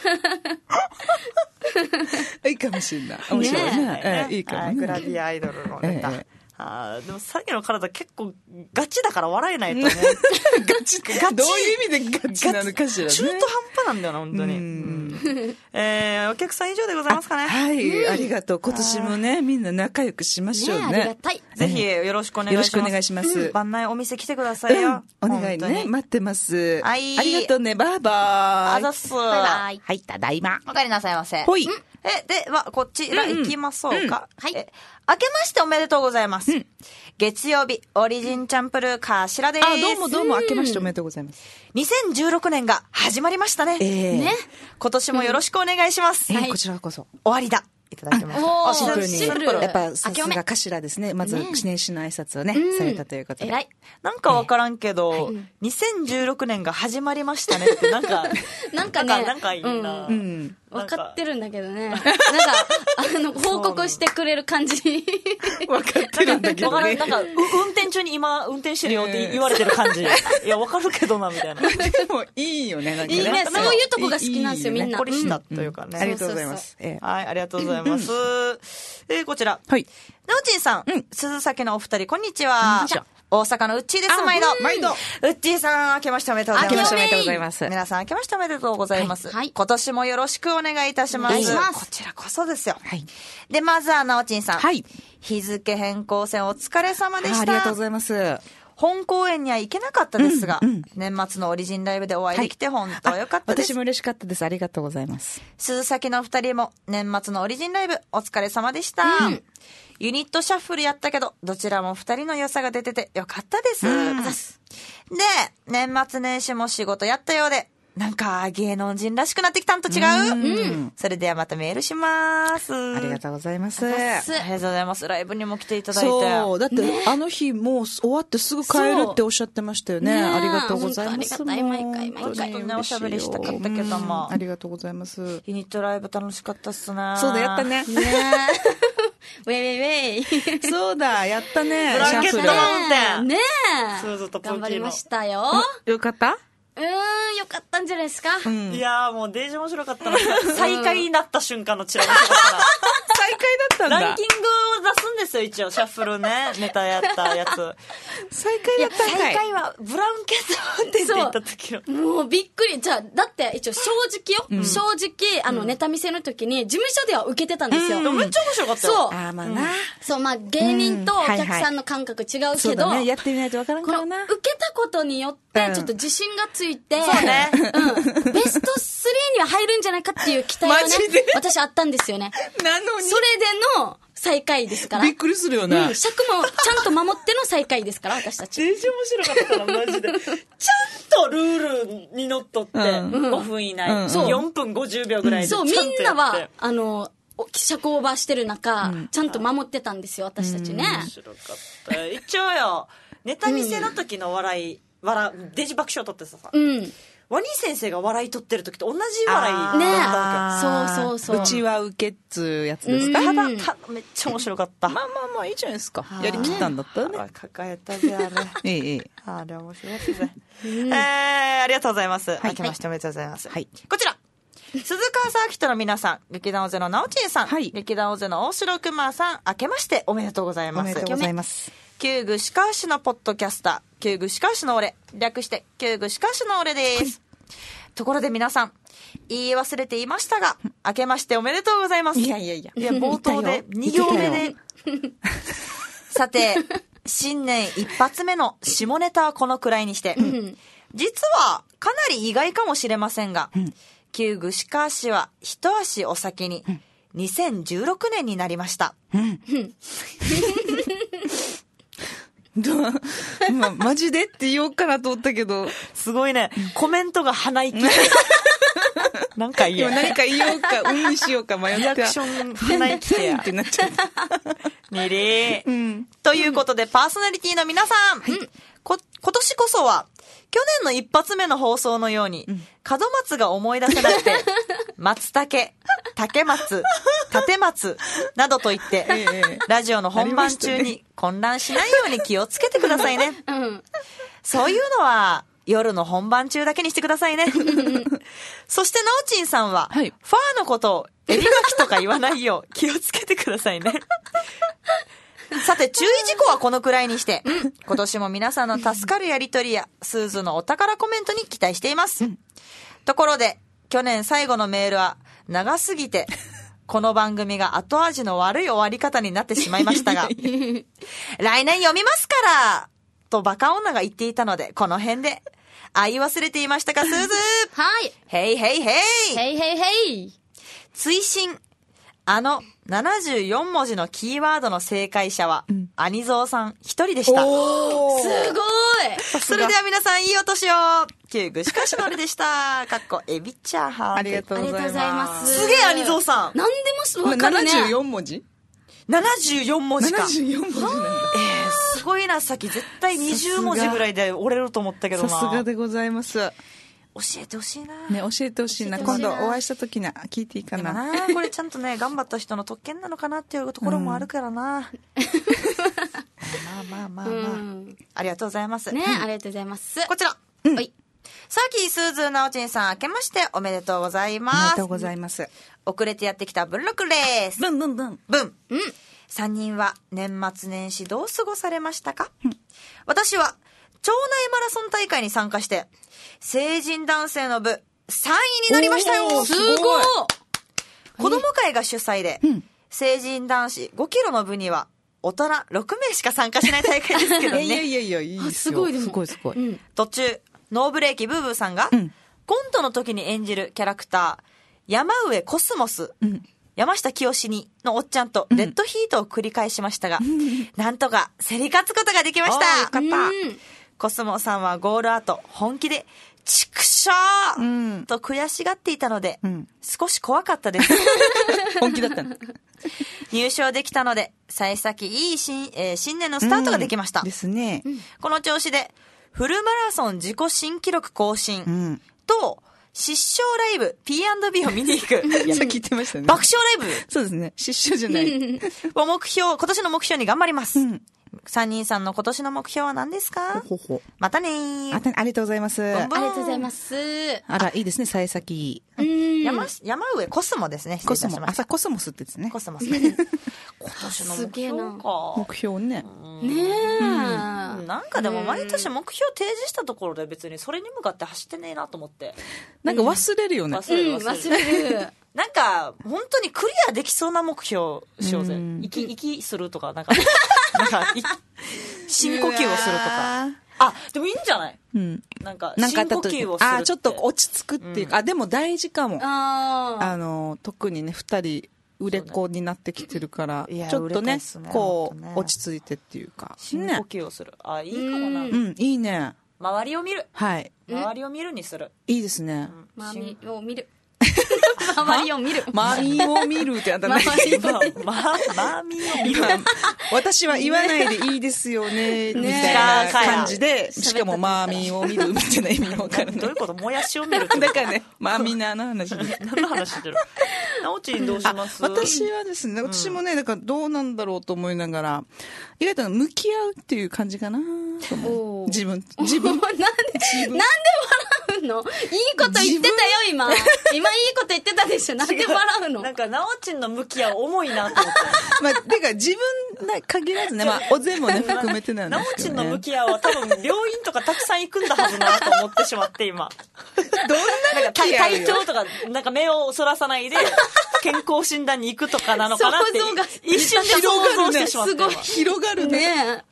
いいかもしれない。面白いね。ねええ、いいかもね。 グラビアアイドルのネタ。ええあでもさっきの体結構ガチだから笑えないとね。 ガチガチどういう意味でガチなのかしらね。 中途半端なんだよな、本当に。うんえー、お客さん以上でございますかね。 はい、ありがとう。今年もね、みんな仲良くしましょうね。 ねありがたい。 ぜひよろしくお願いします。 よろしくお願いします。 晩内お店来てくださいよ。 お願いね。待ってます。 はい。 ありがとうね。バイバイ。 あざっす。 バイバイ。 はい、ただいま。 お帰りなさいませ。 ほい。 え、では、こちら行きましょうか。 はい。 明けましておめでとうございます。月曜日、オリジンチャンプルー頭です。 あ、どうもどうも明けましておめでとうございます。 にせんじゅうろくねんが始まりましたね。 えー、 ね。 今年もよろしくお願いします。 えー、こちらこそ。 終わりだ。いただきました。 おー、 シンプルに。 シンプル。 やっぱ、さすが頭ですね。まず、年始の挨拶をね、されたということで。 偉い。 なんかわからんけど、にせんじゅうろくねんが始まりましたねって、なんか、 なんかね、 なんかいいな。 うん。 分かってるんだけどね。なんか、あの、報告してくれる感じ。 分かってるんだけどね。 なんか、運転中に今、運転してるよって言われてる感じ。いや、分かるけどな、みたいな。 でも、いいよね、なんかね。 いいね、そういうとこが好きなんですよ、みんな。 ほっこりしたというかね。 ありがとうございます。 はい、ありがとうございます。えー、こちら。 はい。 なおちんさん、鈴崎のお二人、こんにちは。大阪のうっちーです、毎度。 毎度。 うっちーさん、明けましておめでとうございます。 明けましておめでとうございます。 皆さん、明けましておめでとうございます。 はい。 今年もよろしくお願いいたします。 お願いします。 こちらこそですよ。 はい。 で、まずはなおちんさん。 はい。 日付変更線お疲れ様でした。 ありがとうございます。 本公演には行けなかったですが、うんうん、年末のオリジンライブでお会いできて本当良かったです。 私も嬉しかったです。ありがとうございます。 鈴崎の二人も年末のオリジンライブお疲れ様でした。うん、ユニットシャッフルやったけど、どちらも二人の良さが出てて良かったです。うん、で、年末年始も仕事やったようで、なんか芸能人らしくなってきたんと違う、うん、それではまたメールします。 ありがとうございます。ありがとうございます。ライブにも来ていただいて。 そう。だって、ね、あの日もう終わってすぐ帰るっておっしゃってましたよね。ありがとうございます。 ありがたい、毎回毎回。 ちょっとね、おしゃべりしたかったけども。 ありがとうございます。 ユニットライブ楽しかったっすね。 そうだ、やったね。ねウェイウェイウェイ。 そうだ、やったね。 ブランケットマウンテン。 ねえ。そうそう、 頑張りましたよ。 よかったうーん、よかったんじゃないですか。 うん、いやーもうデージ面白かったな。再開になった瞬間のチラ面白かったな。 再開だったんだ。 ランキングを出すんですよ、一応。シャッフルね、ネタやったやつ。 再開だったんかい。 再開は、ブラウンケットマウンテンって言った時の。 もうびっくり。じゃあ、だって一応正直よ。うん、正直、あの、ネタ見せの時に、事務所では受けてたんですよ。 うん、めっちゃ面白かったよ。 そう。 あーまあな。 そう、まあ芸人とお客さんの感覚違うけど。うんはいはい、そうだね、やってみないとわからんからな。 受けたことによって、ちょっと自信がついて。 そうね。 うん。ベストスリーには入るんじゃないかっていう期待がね、私あったんですよね。 なのに。 それでの最下位ですから。 びっくりするよな。 うん、尺もちゃんと守っての最下位ですから、私たち。 全然面白かったな、マジで。ちゃんとルールにのっとって、ごふん以内、うん、そうよんぷんごじゅうびょうぐらいでちゃんとやって。 そう、みんなは、あの、尺オーバーしてる中、うん、ちゃんと守ってたんですよ、私たちね。 面白かった。一応よ、ネタ見せの時の笑い、笑、デジ爆笑取ってさ、 うん。 ワニ先生が笑い取ってる時と同じ笑いだったわけ。ね、そうそうそう。 うちは受けっつやつですか。 ただ、ためっちゃ面白かった。 まあまあまあいいじゃないですか。やりきったんだったらね。 抱えたぜ、あれ。 いいいい。 あれ面白かったぜ。えー、ありがとうございます。明けましておめでとうございます。はい。こちら。鈴川サーキットの皆さん、劇団オゼのなおちんさん、はい、劇団オゼの大城くまさん、明けましておめでとうございます。 おめでとうございます。 旧串川市のポッドキャスター、旧串川市の俺、略して旧串川市の俺です。はい、ところで皆さん、言い忘れていましたが、明けましておめでとうございます。 いやいやいや。 いや、冒頭でに行目で。さて、新年一発目の下ネタはこのくらいにして、うん、実はかなり意外かもしれませんが、うん旧串川市は一足お先ににせんじゅうろくねんになりました。うん。 ま、マジでって言おうかなと思ったけど。 すごいね。コメントが鼻息。 なんか言え。 何か言おうか、うんにしようか迷って。 リアクション、鼻息てや。 ってなっちゃった。 にりー。 うん。 ということで、パーソナリティの皆さん、はい、こ、今年こそは、去年の一発目の放送のように、うん、門松が思い出せなくて、松茸、竹松、立松などと言って、ええ、ラジオの本番中に混乱しないように気をつけてくださいね。うん、そういうのは、夜の本番中だけにしてくださいね。そして、なおちんさんは、はい、ファーのことを、エビ巻きとか言わないよう気をつけてくださいね。さて、注意事項はこのくらいにして、うん、今年も皆さんの助かるやりとりや、スーズのお宝コメントに期待しています。うん、ところで、去年最後のメールは、長すぎて、この番組が後味の悪い終わり方になってしまいましたが、来年読みますからとバカ女が言っていたので、この辺で。愛忘れていましたか、スーズはい。 ヘイヘイヘイヘイヘイヘイ追伸。あのななじゅうよんもじのキーワードの正解者は、うん、アニゾーさん一人でした。 おー、すごい。 それでは皆さんいいお年を。旧具しかしのりでした。かっこエビチャーハン。 ありがとうございます。 すげえアニゾーさん。 なんでもわかるね。 ななじゅうよんもじななじゅうよんもじか。 ななじゅうよんもじなんだ。 えー、すごいな。さっき絶対にじゅうもじぐらいで折れると思ったけどな。 さすがでございます。 教えてほしいな。 ね、教えてほしいな。今度お会いした時な、聞いていいかな。 なこれちゃんとね、頑張った人の特権なのかなっていうところもあるからな。うん、まあまあまあまあ、うん。ありがとうございます。 ね、ありがとうございます。 こちら。うん、はい。さあき、スーズー、なおちんさん、明けましておめでとうございます。 おめでとうございます。 遅れてやってきた文録です。 ブンブンブン。 ブン。うん。さんにんは年末年始どう過ごされましたか？うん、私は、町内マラソン大会に参加して、成人男性の部さんいになりましたよ。 すごい。 子供会が主催で、うん、成人男子ごキロの部には大人ろくめいしか参加しない大会ですけどね。 いやいやいや、いいですよ。 すごいです。 すごいすごい。うん、 途中、ノーブレーキブーブーさんが、うん、コントの時に演じるキャラクター、山上コスモス、うん、山下清にのおっちゃんとデッドヒートを繰り返しましたが、うん、なんとか競り勝つことができました。 よかった。うん、 コスモさんはゴール後、本気で、ちくしょー、うん、と悔しがっていたので、うん、少し怖かったです。 本気だったの。 入賞できたので、幸先いい新、えー、新年のスタートができました。 うん、ですね。 この調子で、フルマラソン自己新記録更新、うん、と、失笑ライブ ピーアンドビー を見に行く。 さっき言ってましたね。 爆笑ライブ。 そうですね。失笑じゃない。 を目標、今年の目標に頑張ります。うん、三人さんの今年の目標は何ですか？ ほほほ。 またねー。 あ, ありがとうございます。 ありがとうございます。 あら、いいですね、幸先。 うん。山、山上コスモですね。 コスモ。あ、さ、コスモスってですね。 コスモス。今年の目標か。 目標ね。 ねえ、うん。 なんかでも毎年目標提示したところで別にそれに向かって走ってねえなと思って。 なんか忘れるよね。 忘れる、 忘れる。 なんか、本当にクリアできそうな目標しようぜ。息、息するとか、なんか、なんか、深呼吸をするとか。あ、でもいいんじゃない？うん。なんか、深呼吸をする。 あ、ちょっと落ち着くっていうか、あ、でも大事かも。ああの、特にね、二人、売れっ子になってきてるから、ちょっとね、こう、落ち着いてっていうか。 深呼吸をする。あ、いいかもな。 うん、いいね。 周りを見る。 はい。 周りを見るにする。 いいですね。 周りを見る。周りを見る。 周りを見るってあんた何？ 周りを見る。 私は言わないでいいですよね、みたいな感じで、しかもマーミーを見るみたいな意味がわかるね。 どういうこと？もやしを見るって。 だからね、マーミーなの話で。 何の話してる？なおちんどうします？ 私はですね、私もね、だからどうなんだろうと思いながら、意外と向き合うっていう感じかな。自分、自分。 なんで、なんで笑うの？いいこと言ってたよ、今。今いいこと言ってたでしょ。なんで笑うの？ なんか、なおちんの向き合う重いなと思って。 まあ、てか自分な限らずね、まあ、お膳もね、含めてなんですけどね。 なおちんの向き合うは多分、病院とかたくさん行くんだはずなと思ってしまって、今。 どんな向き合うよ？ 体調とか、なんか目をそらさないで、健康診断に行くとかなのかなって、一瞬で想像してしまって。 すごい広がるね。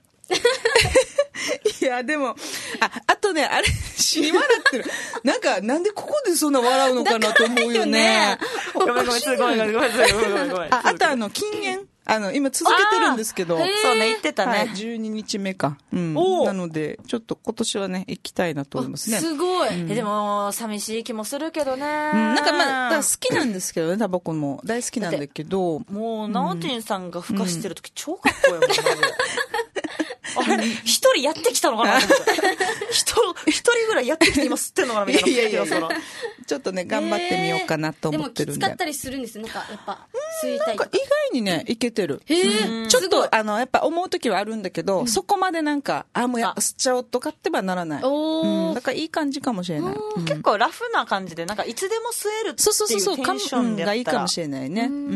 いや、でも、あ、あとね、あれ、死に笑ってる。なんか、なんでここでそんな笑うのかなと思うよね。 ごめんごめん、ごめんごめん、ごめんごめん、ごめん。 あ、あとあの、禁煙。 あの、今続けてるんですけど。 そうね、言ってたね。 はい、じゅうににちめか。うん。なので、ちょっと今年はね、行きたいなと思いますね。 すごい。 うん、でも、寂しい気もするけどね。うん、 なんかまあ、好きなんですけどね、タバコも。大好きなんだけど。 もう、ナオティンさんが吹かしてる時、うん、超かっこいいもん、あれ、一人やってきたのかなと思って。一人ぐらいやってきて今吸ってんのかなみたいな。いやいやいやちょっとね、頑張ってみようかなと思ってるんで。 でもきつかったりするんですなんか、やっぱ、吸いたいとか。 なんか意外にね、いけてる。 へぇちょっと、あの、やっぱ思う時はあるんだけど、そこまでなんか、あ、もうや吸っちゃおうとかってはならない。おだからいい感じかもしれない。 結構ラフな感じで、なんかいつでも吸えるっていうテンションでやったら。そうそうそう、 がいいかもしれないね。うんうん。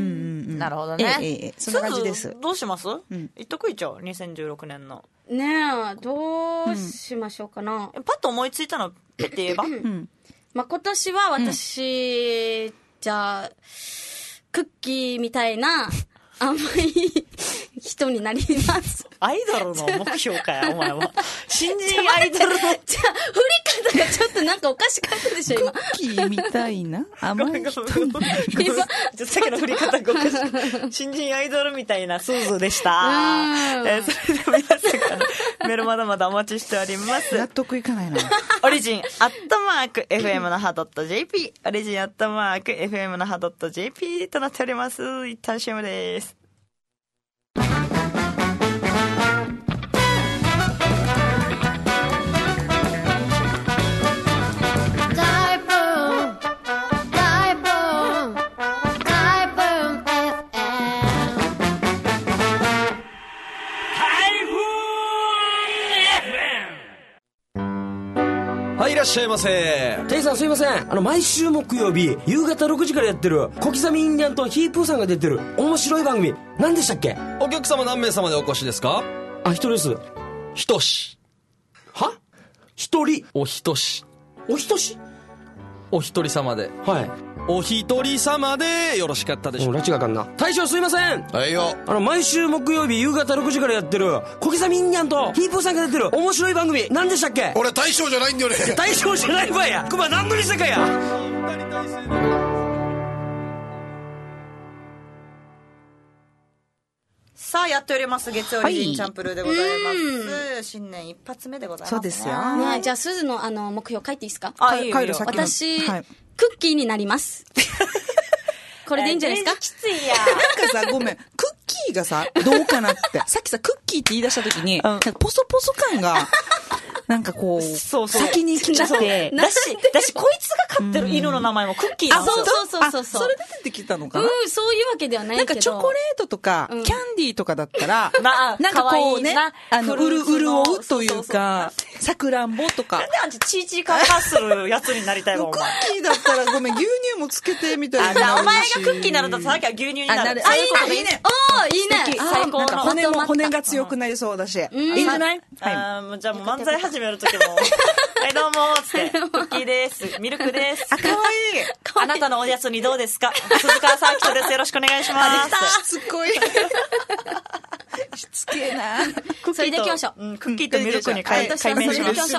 なるほどね。 ええ、そんな感じです。 どうします言っとくいちゃうにせんじゅうろくねんの。 ねえ、どうしましょうかな。 パッと思いついたのって言えばまあ今年は私、じゃあ、クッキーみたいな甘い人になります。 アイドルの目標かや、お前は。新人アイドルの。 じゃあ、振り方がちょっとなんかおかしかったでしょ、今。 クッキーみたいな甘い人になります。 さっきの振り方がおかしい。新人アイドルみたいなスーズでした。えー、それでは皆さんからメールまだまだお待ちしております。 納得いかないな。 オリジンアットマーク エフエム のハドット ジェーピー オリジンアットマーク エフエム のハドット ジェーピー となっております。一旦 シーエム です。 いらっしゃいませ。店員さんすいません、あの毎週木曜日夕方ろくじからやってる小刻みインディアンとヒープーさんが出てる面白い番組何でしたっけ？ お客様何名様でお越しですか？ あ、一人です。 ひとし。 は？一人？ おひとし。 おひとし？ お一人様で。 はい。 お一人様でよろしかったでしょうか？ 拉致があかんな。大将すいません。 はいよ。 あの毎週木曜日夕方ろくじからやってる小刻みインディアンとヒープーさんが出てる面白い番組何でしたっけ？ 俺大将じゃないんだよね。 大将じゃないわや。クマ何のにせかや。 さあやっております月曜日チャンプルーでございます、はい、新年一発目でございます、ね、 そうですよ、ね、 じゃあすずのあの目標書いていいですか？ あ、いいよいいよ。 私、 はい、 クッキーになりますこれでいいんじゃないですか？ きついやなんかさごめんクッキーがさどうかなってさっきさクッキーって言い出した時に、うん、なんかポソポソ感がなんかこう、そうそう先に来ちゃって。 だし、だし、こいつが飼ってる犬の名前もクッキーなんですよ。 あ、そうそうそうそう。 それで出てきたのかな？ うん、そういうわけではないけど。 なんかチョコレートとか、キャンディーとかだったら、 ななんかこうね、あの、うる、うるおうというか、さくらんぼとか。 なんであんたチーチーカーカーするやつになりたいわ、 クッキーだったらごめん、牛乳もつけてみたいな。 お前がクッキーになるとさっきは牛乳になる。 あ、いいね、いいね。 おー、いいね。 最高の。骨も、骨が強くなりそうだし。いいんじゃない？ はい。じゃあもう漫才始めるときも。はいどうもーつってクッキーですミルクですあ、かわいいあなたのおやつにどうですか鈴川さあきとですよろしくお願いしますしつこいしつけえなそれでいきましょう、 うん、クッキーとミルクに改名します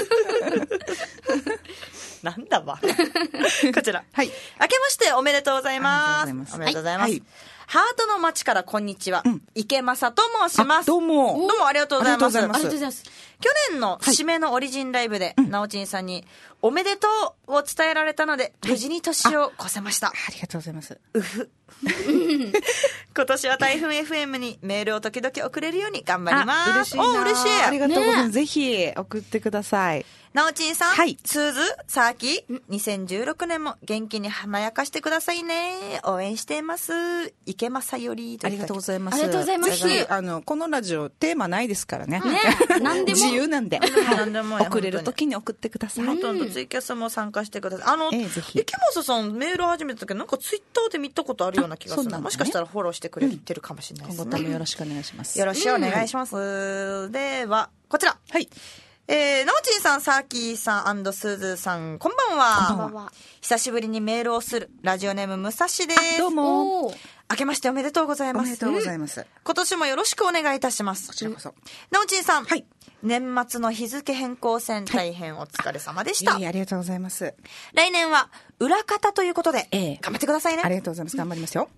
なんだばこちら、はい、明けましておめでとうございますおめでとうございます、はい、ハートの街からこんにちは、うん、池正と申します。 どうもどうもありがとうございます。 ありがとうございます。 去年の締めのオリジンライブで、はい、なおちんさんにおめでとうを伝えられたので、無事に年を越せました。 あ, ありがとうございます。 うふ今年は台風 エフエム にメールを時々送れるように頑張ります。 嬉しいな。 お嬉しい。 ありがとうございます。ね、ぜひ送ってください。 なおちんさん、 はい、 すず、さあき、にせんじゅうろくねんも元気に華やかしてくださいね。応援しています。池正よりと。 ありがとうございます。 ありがとうございます。 ぜひ、あの、このラジオテーマないですからね。 ね、何でも。 自由なんで。 何でも送れる時に送ってください。 ほとんどツイキャスも参加してください。あの、 えー、ぜひ。 池正さんメール始めた時なんかツイッターで見たことあるような気がする。ね、もしかしたらフォローしてくれてるかもしれないですね。 今後ともよろしくお願いします。 よろしくお願いします。うん、では、こちら。 はい。 えー、なおちんさん、さーきーさん、すずさん、こんばんは。 こんばんは。 久しぶりにメールをする、ラジオネームむさしです。 どうも。 明けましておめでとうございます。 おめでとうございます。 今年もよろしくお願いいたします。 こちらこそ。 なおちんさん。 はい。 年末の日付変更線大変お疲れ様でした。 はい、ありがとうございます。 来年は裏方ということで、ええ、頑張ってくださいね。 ありがとうございます。頑張りますよ。 あと、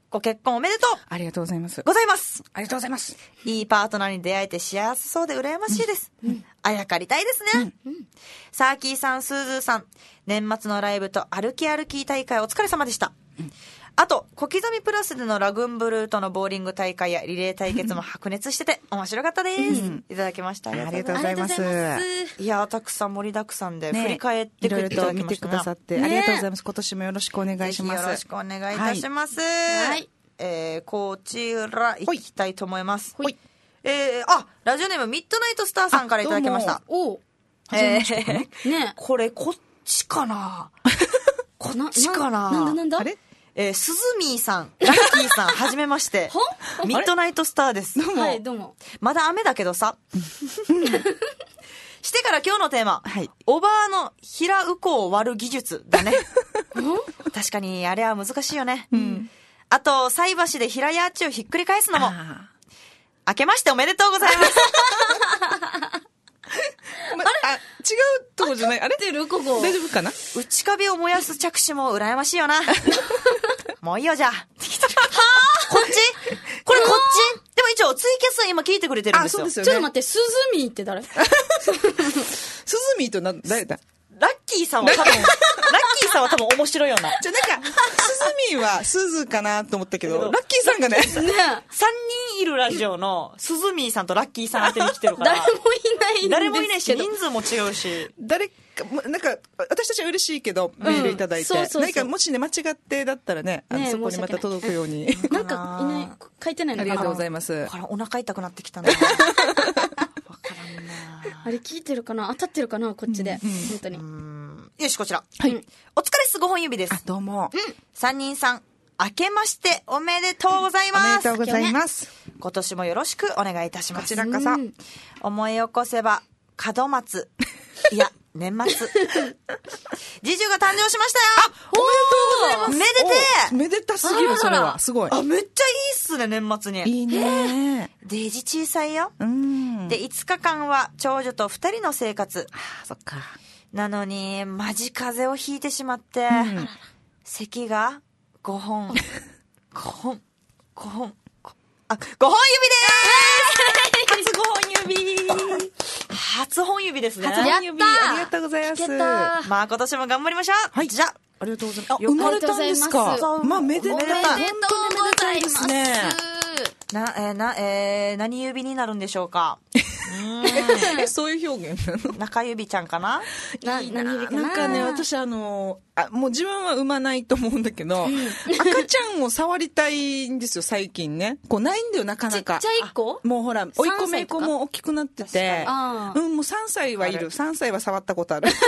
ご結婚おめでとうありがとうございます。 ございます。 ありがとうございます。 いいパートナーに出会えて幸せそうで羨ましいです。うんうん、あやかりたいですね。うんうん、サーキーさん、スーズーさん、年末のライブと歩き歩き大会お疲れ様でした。うん、あと、小刻みプラスでのラグンブルーとのボーリング大会やリレー対決も白熱してて面白かったです。うん、いただきました。ありがとうございます。いや、たくさん盛りだくさんで振り返ってくれていただきました、ね、いろいろと見てくださって、ね、ありがとうございます。今年もよろしくお願いします。よろしくお願いいたします。はいはい、えー、こちら行きたいと思います。はい、えー、あ、ラジオネームミッドナイトスターさんからいただきました。おう、えー、ね、これこっちかなこっちかななんだなんだ、 あれ、えー、スズミーさん、ラッキーさん、はじめまして。ミッドナイトスターです。 どうも。はい、どうも。 まだ雨だけどさ。してから今日のテーマ。はい。おばあの平ウコを割る技術だね。確かに、あれは難しいよね。うん。あと、菜箸で平やあちをひっくり返すのも。明けましておめでとうございます。 あれ、あ、違うとこじゃない？あれ？大丈夫かな？ 内カビを燃やす着手も羨ましいよな。もういいよ、じゃあ。はぁこっちこれこっちでも一応、ツイキャス今聞いてくれてるんですよ。 あ、そうですよね。ちょっと待って、スズミーって誰？スズミーとな、誰だ？ ラッキーさんは多分、ラッキーさんは多分面白いよな。 じゃ、なんか、スズミーはスズかなと思ったけど、ラッキーさんがね。ね。 さんにんいるラジオの、スズミーさんとラッキーさん当てに来てるから。 誰もいないんですけど。 誰もいないし、人数も違うし。 誰か、なんか、私たちは嬉しいけど、メールいただいて。うん、そうそうそう。何か、もしね、間違ってだったらね、あの、ね、そこにまた届くように。 なんか、いない、書いてないのかな。 ありがとうございます。 あら、お腹痛くなってきたな。 あれ聞いてるかな、当たってるかな、こっちで。うん、本当に。 よし、こちら。はい。お疲れっす、ごほん指です。 あ、どうも。 うん。三人さん、明けましておめでとうございます。 おめでとうございます。 今年もよろしくお願いいたします。 こちらこそ。 思い起こせば、門松。いや、年末。次女が誕生しましたよ。 あ、おめでとうございます。 めでてめでたすぎる、それは。すごい。 あ、めっちゃいいっすね、年末に。 いいね。 デジ小さいよ。うん。で、いつかかんは長女と二人の生活。 ああ、そっか。 なのに、マジ風邪をひいてしまって、うん、咳がごほん。ごほん。ごほん。あ、ごほん指でーす。初ごほん指。初本指ですね。 初本指。 ありがとうございます。 まあ今年も頑張りましょう。はい。じゃあ。 ありがとうございます。生まれたんですか。まあめでたい。 本当にめでたいですね。 な、えー、な、えー、何指になるんでしょうか。 え、そういう表現なの？ 中指ちゃんかな？ な、何指かな？ なんかね、私あの、あ、もう自分は産まないと思うんだけど、赤ちゃんを触りたいんですよ、最近ね。こうないんだよ、なかなか。 ちっちゃい子？ もうほら、甥っ子姪っ子も大きくなってて、うん、もうさんさいはいる。さんさいは触ったことある。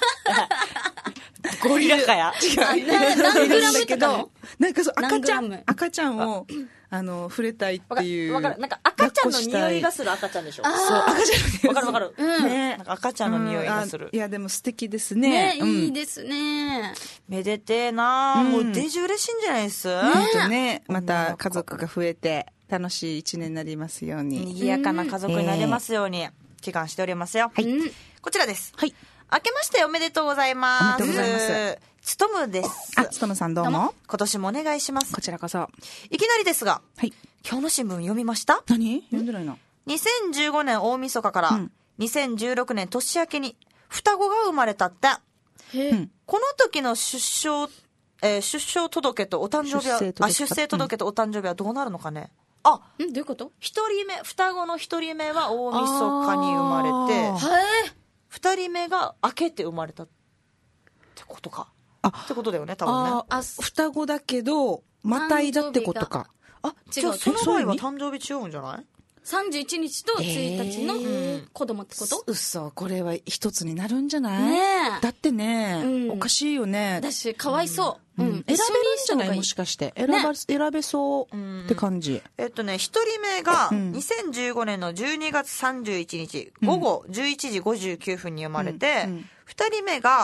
ゴリラかや。 違う。 何グラムとか？ なんかそう、赤ちゃん、赤ちゃんを、あの、触れたいっていう。 わかる。なんか赤ちゃんの匂いがする赤ちゃんでしょ。 そう、赤ちゃんの匂い。 わかるわかる。うん。ね、なんか赤ちゃんの匂いがする。 いや、でも素敵ですね。 ね、いいですね。 めでてえなぁ。もうデジ嬉しいんじゃないです？ 本当ね、また家族が増えて、楽しい一年になりますように。 賑やかな家族になりますように、祈願しておりますよ。はい。こちらです。はい。明けましておめでとうございます。 おめでとうございます。 つとむです。 あ、つとむさんどうも。 今年もお願いします。 こちらこそ。 いきなりですが、はい。今日の新聞読みました？ 何？読んでないな。 にせんじゅうごねん大晦日から、うん、にせんじゅうろくねん年明けに双子が生まれたって。へえ。この時の出生、えー、出生届とお誕生日は、出あ、出生届とお誕生日はどうなるのかね。あ、 んどういうこと？ 一人目、双子の一人目は大晦日に生まれて、 はい。 二人目が明けて生まれたってことか。あ、ってことだよね、多分ね。 あ、双子だけど、またいだってことか。 あ、違う、その場合は誕生日違うんじゃない？ さんじゅういちにちとついたちの子供ってこと？ うっそ、これは一つになるんじゃない？ ねえ。 だってね、うん、おかしいよね。 だし、かわいそう。 うん。うん、選べるんじゃないもしかして。選ば、ね、選べそうって感じ。 えっとね、一人目がにせんじゅうごねんのじゅうにがつさんじゅういちにち、午後じゅういちじごじゅうきゅうふんに生まれて、二、うんうん、人目が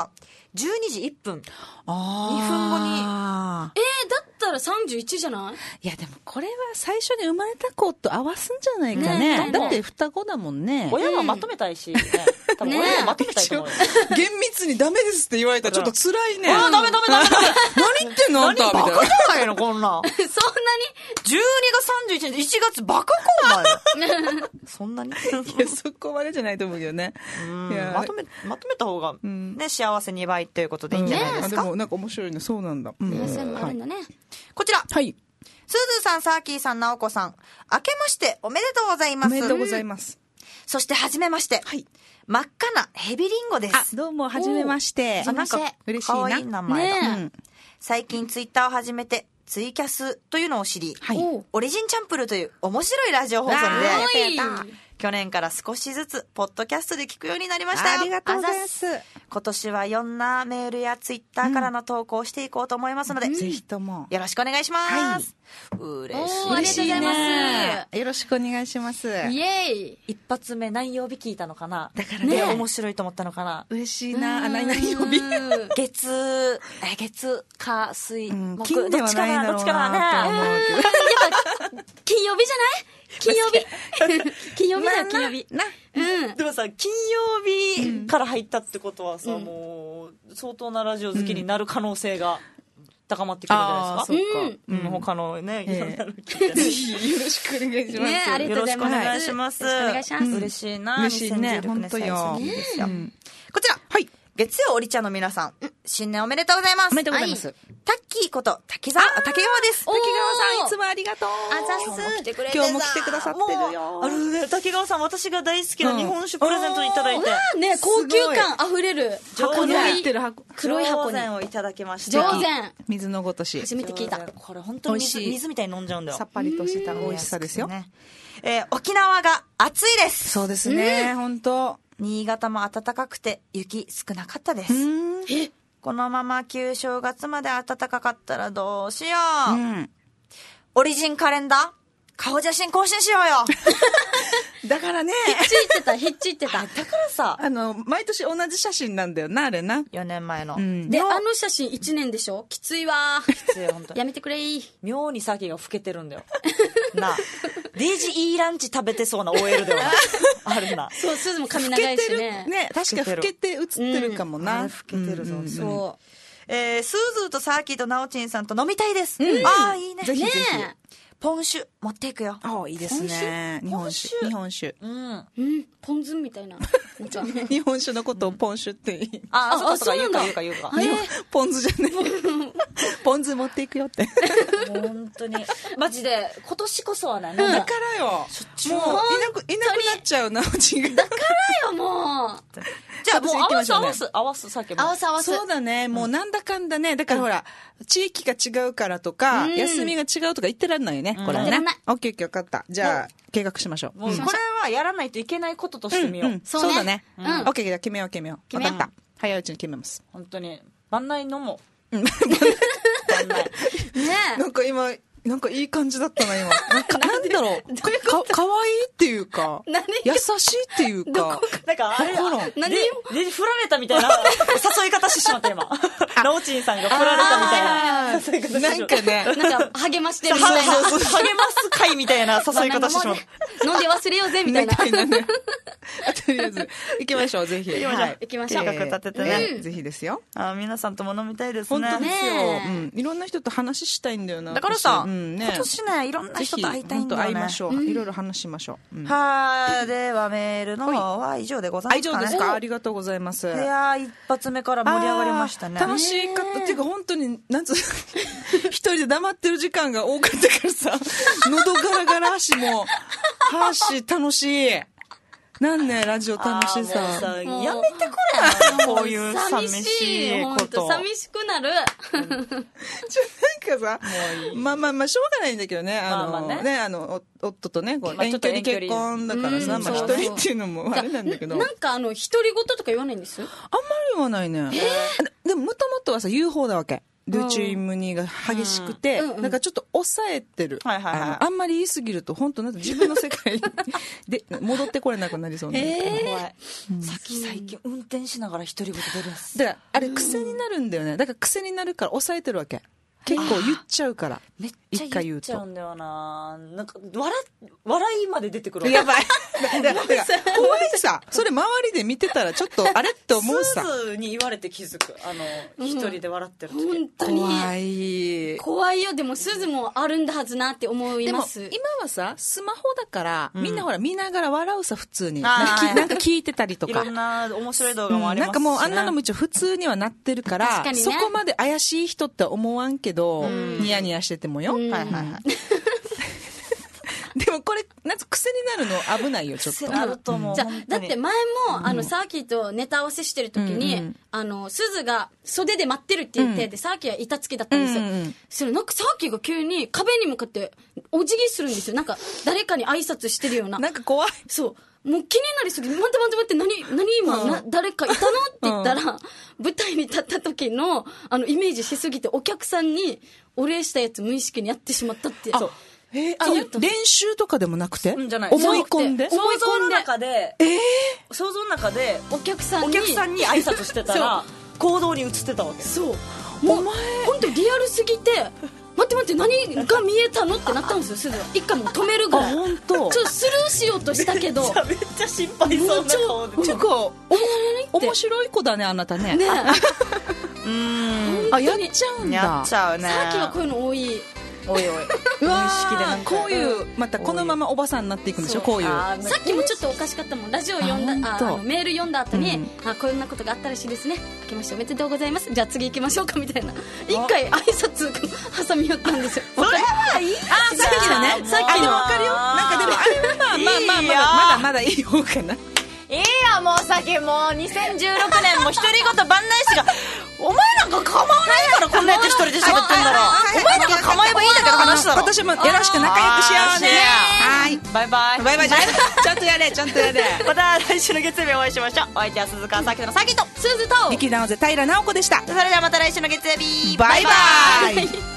じゅうにじいっぷん。 あにふんごに。 えー、だったらさんじゅういちじゃない？ いやでもこれは最初に生まれた子と合わすんじゃないかね。 ねだって双子だもんね。 親はまとめたいし、ね。多分親はまとめたいと思うよ。 厳密にダメですって言われたらちょっと辛いね。 ああ、ダメダメダメダメ。 何言ってんのあんたみたいな。 バカじゃないのこんなん。 そんなにじゅうにがさんじゅういちにち、いちがつバカかお前。そんなにいや、そこまでじゃないと思うけどね。 うんいやまとめ、まとめた方が、 んね、幸せにばいということでいいんじゃないですか。 あでもなんか面白いね。そうなんだ。うんそういうのもあるんだね。 こちら。 はい。 すずさん、サーキーさん、なおこさん。明けましておめでとうございます。 おめでとうございます。 そしてはじめまして。 はい。 真っ赤なヘビリンゴです。 あ、どうも、はじめまして。 あなんか嬉しいな。 可愛い名前だ。 ねうん最近ツイッターを始めて、ツイキャスというのを知り、 はい。 おオリジンチャンプルという面白いラジオ放送に出会い、 わーいやったやった去年から少しずつポッドキャストで聞くようになりましたよ。 ありがとうございます。 今年はいろんなメールやツイッターからの投稿をしていこうと思いますので、 ぜひとも。 よろしくお願いします。嬉しい。 おーありがとうございますねよろしくお願いします。 イエーイ。 一発目何曜日聞いたのかな、 だからねで面白いと思ったのかな。 嬉しいな。あ、何々曜日。 うん月、え、月、火、水、 うん木、 金ではないだろうなどっちかな、どっちかなね。 と思うけど。 金曜日じゃない金曜日。金曜日だよ、金曜日。 な。 うん。 でもさ、金曜日から入ったってことはさ、もう、相当なラジオ好きになる可能性が高まってくるんじゃないですか。 あーそっか。 うん、他のね、いろんなの聞いてぜひよろしくお願いします。 ねありがとうございますよろしくお願いします。 よろしくお願いします嬉しいな。 嬉しいねにせんじゅうろくねん本当よ最初にですようんこちら。 はい。 月曜おりちゃんの皆さん、新年おめでとうございます。 おめでとうございます。 タッキーこと滝沢、滝川です。 おー滝川さん、いつもありがとう。 あざっす今日も来てくれて今日も来てくださってるよもうあのね、滝川さん、私が大好きな日本酒プレゼントいただいて、 ね、高級感あふれる箱に入ってる箱。 黒い箱に上善をいただきまして。 上善。 水のごとし。 初めて聞いた。 これ本当に水美味しい水みたいに飲んじゃうんだよ。 さっぱりとした美味しさですよ。 ね。えー沖縄が暑いです。 そうですね、本当。 新潟も暖かくて雪少なかったです。このまま旧正月まで暖かかったらどうしよう。 うん。 オリジンカレンダー顔写真更新しようよ。 だからね、 ひっちいってた、ひっちいってた。 だからさ、 あの、毎年同じ写真なんだよな、あれな。 よねんまえの。 うん。 で、あの写真いちねんでしょきついわ。 きついよ本当にやめてくれい。 妙に先が老けてるんだよ。なあ。デイジーいいランチ食べてそうな オーエル ではあるな。 そう、すずも髪老けてる。 長いしね。 ね、確か老けて写ってるかもな。 あれ老けてるぞうんうんそえー、スーズーとサーキーとナオチンさんと飲みたいです。ああ、いいね。 ぜひぜひ。 ねポン酒持っていくよ。 ああ、いいですね。日本酒。日本酒。 うん。 え。うん、ポン酢みたいな。なんか日本酒のことをポン酒って言い。 あ、あ、 あそうか、言うかそうなんだ言うか言うか。 えーポン酢じゃねえ。ポン酢持っていくよって。 本当に。マジで、今年こそはね、 だからよ。もう、いなく、いなくなっちゃうな、うちが。 だよ、もう。 じゃあもう合わす行きましょうね合わす、合わす、さっきも。 合わせ合わせ。 そうだね。もうなんだかんだね。だからほら、地域が違うからとか、 うん休みが違うとか言ってらんないよね。これはね言ってらんない。 オッケーオッケー分かった。じゃあ、計画しましょう。 もうこれはやらないといけないこととしてみよう。 うんそうねそうだね。 うんオッケーじゃあ決めよう決めよう。 決めよう分かった。早いうちに決めます。 本当に。番内飲もう。 うん番内。 ねなんか今、なんかいい感じだったな、今。なんか、なんだろう。か、か、かわいいっていうか、 何優しいっていうか、 なんかあれ、 わからんで、 何で、振られたみたいな誘い方してしまった今。ナオチンさんが振られたみたいな誘い方してしまった。 なんかね、 なんか、励ましてるみたいな。 そうそうそう励ます会みたいな誘い方してしまった。 飲んで忘れようぜ、みたいな。 みたいなね。とりあえず、行きましょう、ぜひ。行きましょう行きましょう計画立ててねえーぜひですよ。 あ、皆さんとも飲みたいですね。 本当ですよ。 ねうん。いろんな人と話したいんだよな。 だからさ、 私うんね。 今年ね、いろんな人と会いたいんだよね。 ぜひ本当会いましょう。いろいろ話しましょう。うんはい。では、メールの方は以上でございますかね。 以上ですか。ありがとうございます。 いやー、一発目から盛り上がりましたね。 あー楽しいかった。っていうか本当に、なんつう、一人で黙ってる時間が多かったからさ、喉ガラガラ足も、はーし、楽しい。なんね、ラジオ楽しさ。 あーもうさもうやめてくれ。こういう寂しいこと。 本当寂しくなる。 ちょ、なんかさ、まあまあまあ、しょうがないんだけどね。あの、 まあまあねね、あの、お夫とね、こうまあちょっと遠距離結婚だからさ、 うんまあそう一人っていうのもあれなんだけど。あんまりなんかあの、独り言とか言わないんです言わないね。ででも、もともとはさ、言う方だわけ。 ルチュイムニが激しくて、うん、なんかちょっと抑えてる、はいはいはい、あのあんまり言い過ぎると本当なんか自分の世界で戻ってこれなくなりそうな、 えー、怖い、うん、さっき最近運転しながら独り言出るんです。 だからあれ癖になるんだよね。だから癖になるから抑えてるわけ。結構言っちゃうから。 めっちゃ言っちゃうんだよな。なんか笑笑いまで出てくる。 やばい。だから怖いさ。それ周りで見てたらちょっとあれって思うさ。 スーに言われて気づく。あの一人で笑ってる時。 本当に怖い。 怖いよ。でもスズもあるんだはずなって思います。 でも今はさスマホだから、みんなほら見ながら笑うさ普通に。なんか聞いてたりとか。 いろんな面白い動画もありますし。 なんかもうあんなのも一応普通にはなってるから、そこまで怪しい人って思わんけど。ニヤニヤしててもよ。はいはいはい。でもこれなんか癖になるの危ないよちょっと。 なると思う。 じゃだって前もあのサーキーとネタ合わせしてる時にあのスズが袖で待ってるって言ってでサーキーは板付きだったんですよ。それなんかサーキーが急に壁に向かってお辞儀するんですよ。なんか誰かに挨拶してるような。 なんか怖い。 そう。もう気になりすぎて、待って待って待って、何、何今、な誰かいたのって言ったら、舞台に立った時の、あの、イメージしすぎて、お客さんにお礼したやつ無意識にやってしまったって。そう。 えー、あ練習とかでもなくて、 うん、じゃない。 思い込んで想像の中で、えー、想像の中で、 お客さんに、 お客さんに挨拶してたら、行動に移ってたわけ。 そう。もう、本当リアルすぎて、待って待って何が見えたのってなったんですよ。すぐ一回もう止めるぐらい。 あ本当。 ちょっとスルーしようとしたけどめっちゃ心配そうな顔で。 ちょっと面白い子だねあなたね。 ねうんあやっちゃうんだ。 やっちゃうね。 さっきはこういうの多い。 おいおい。 うわーこういうまたこのままおばさんになっていくんでしょ。こういうさっきもちょっとおかしかったもん。ラジオ読んだ あ, あのメール読んだ後に、うん、あこんなことがあったらしいですね。明けましておめでとうございます。じゃあ次行きましょうかみたいな一回挨拶挟み寄ったんですよ。 それはいい。 あさっきのね。さっきの分かるよ。なんかでもあれはまあまあまあまだまだまだいい方かな。 いいやもう先もうにせんじゅうろくねんも独り言番内師がお前なんか構わないからこんなやつ一人で喋ってんだろ。お前なんか構えばいいだけの話だろ。 今年もよろしく仲良くしようね。 はい。バイバイ。 バイバイ。ちゃんとやれちゃんとやれ。 また来週の月曜日お会いしましょう。お相手は鈴川さきとのさきと鈴と力直瀬平直子でした。 それではまた来週の月曜日。 バイバイ。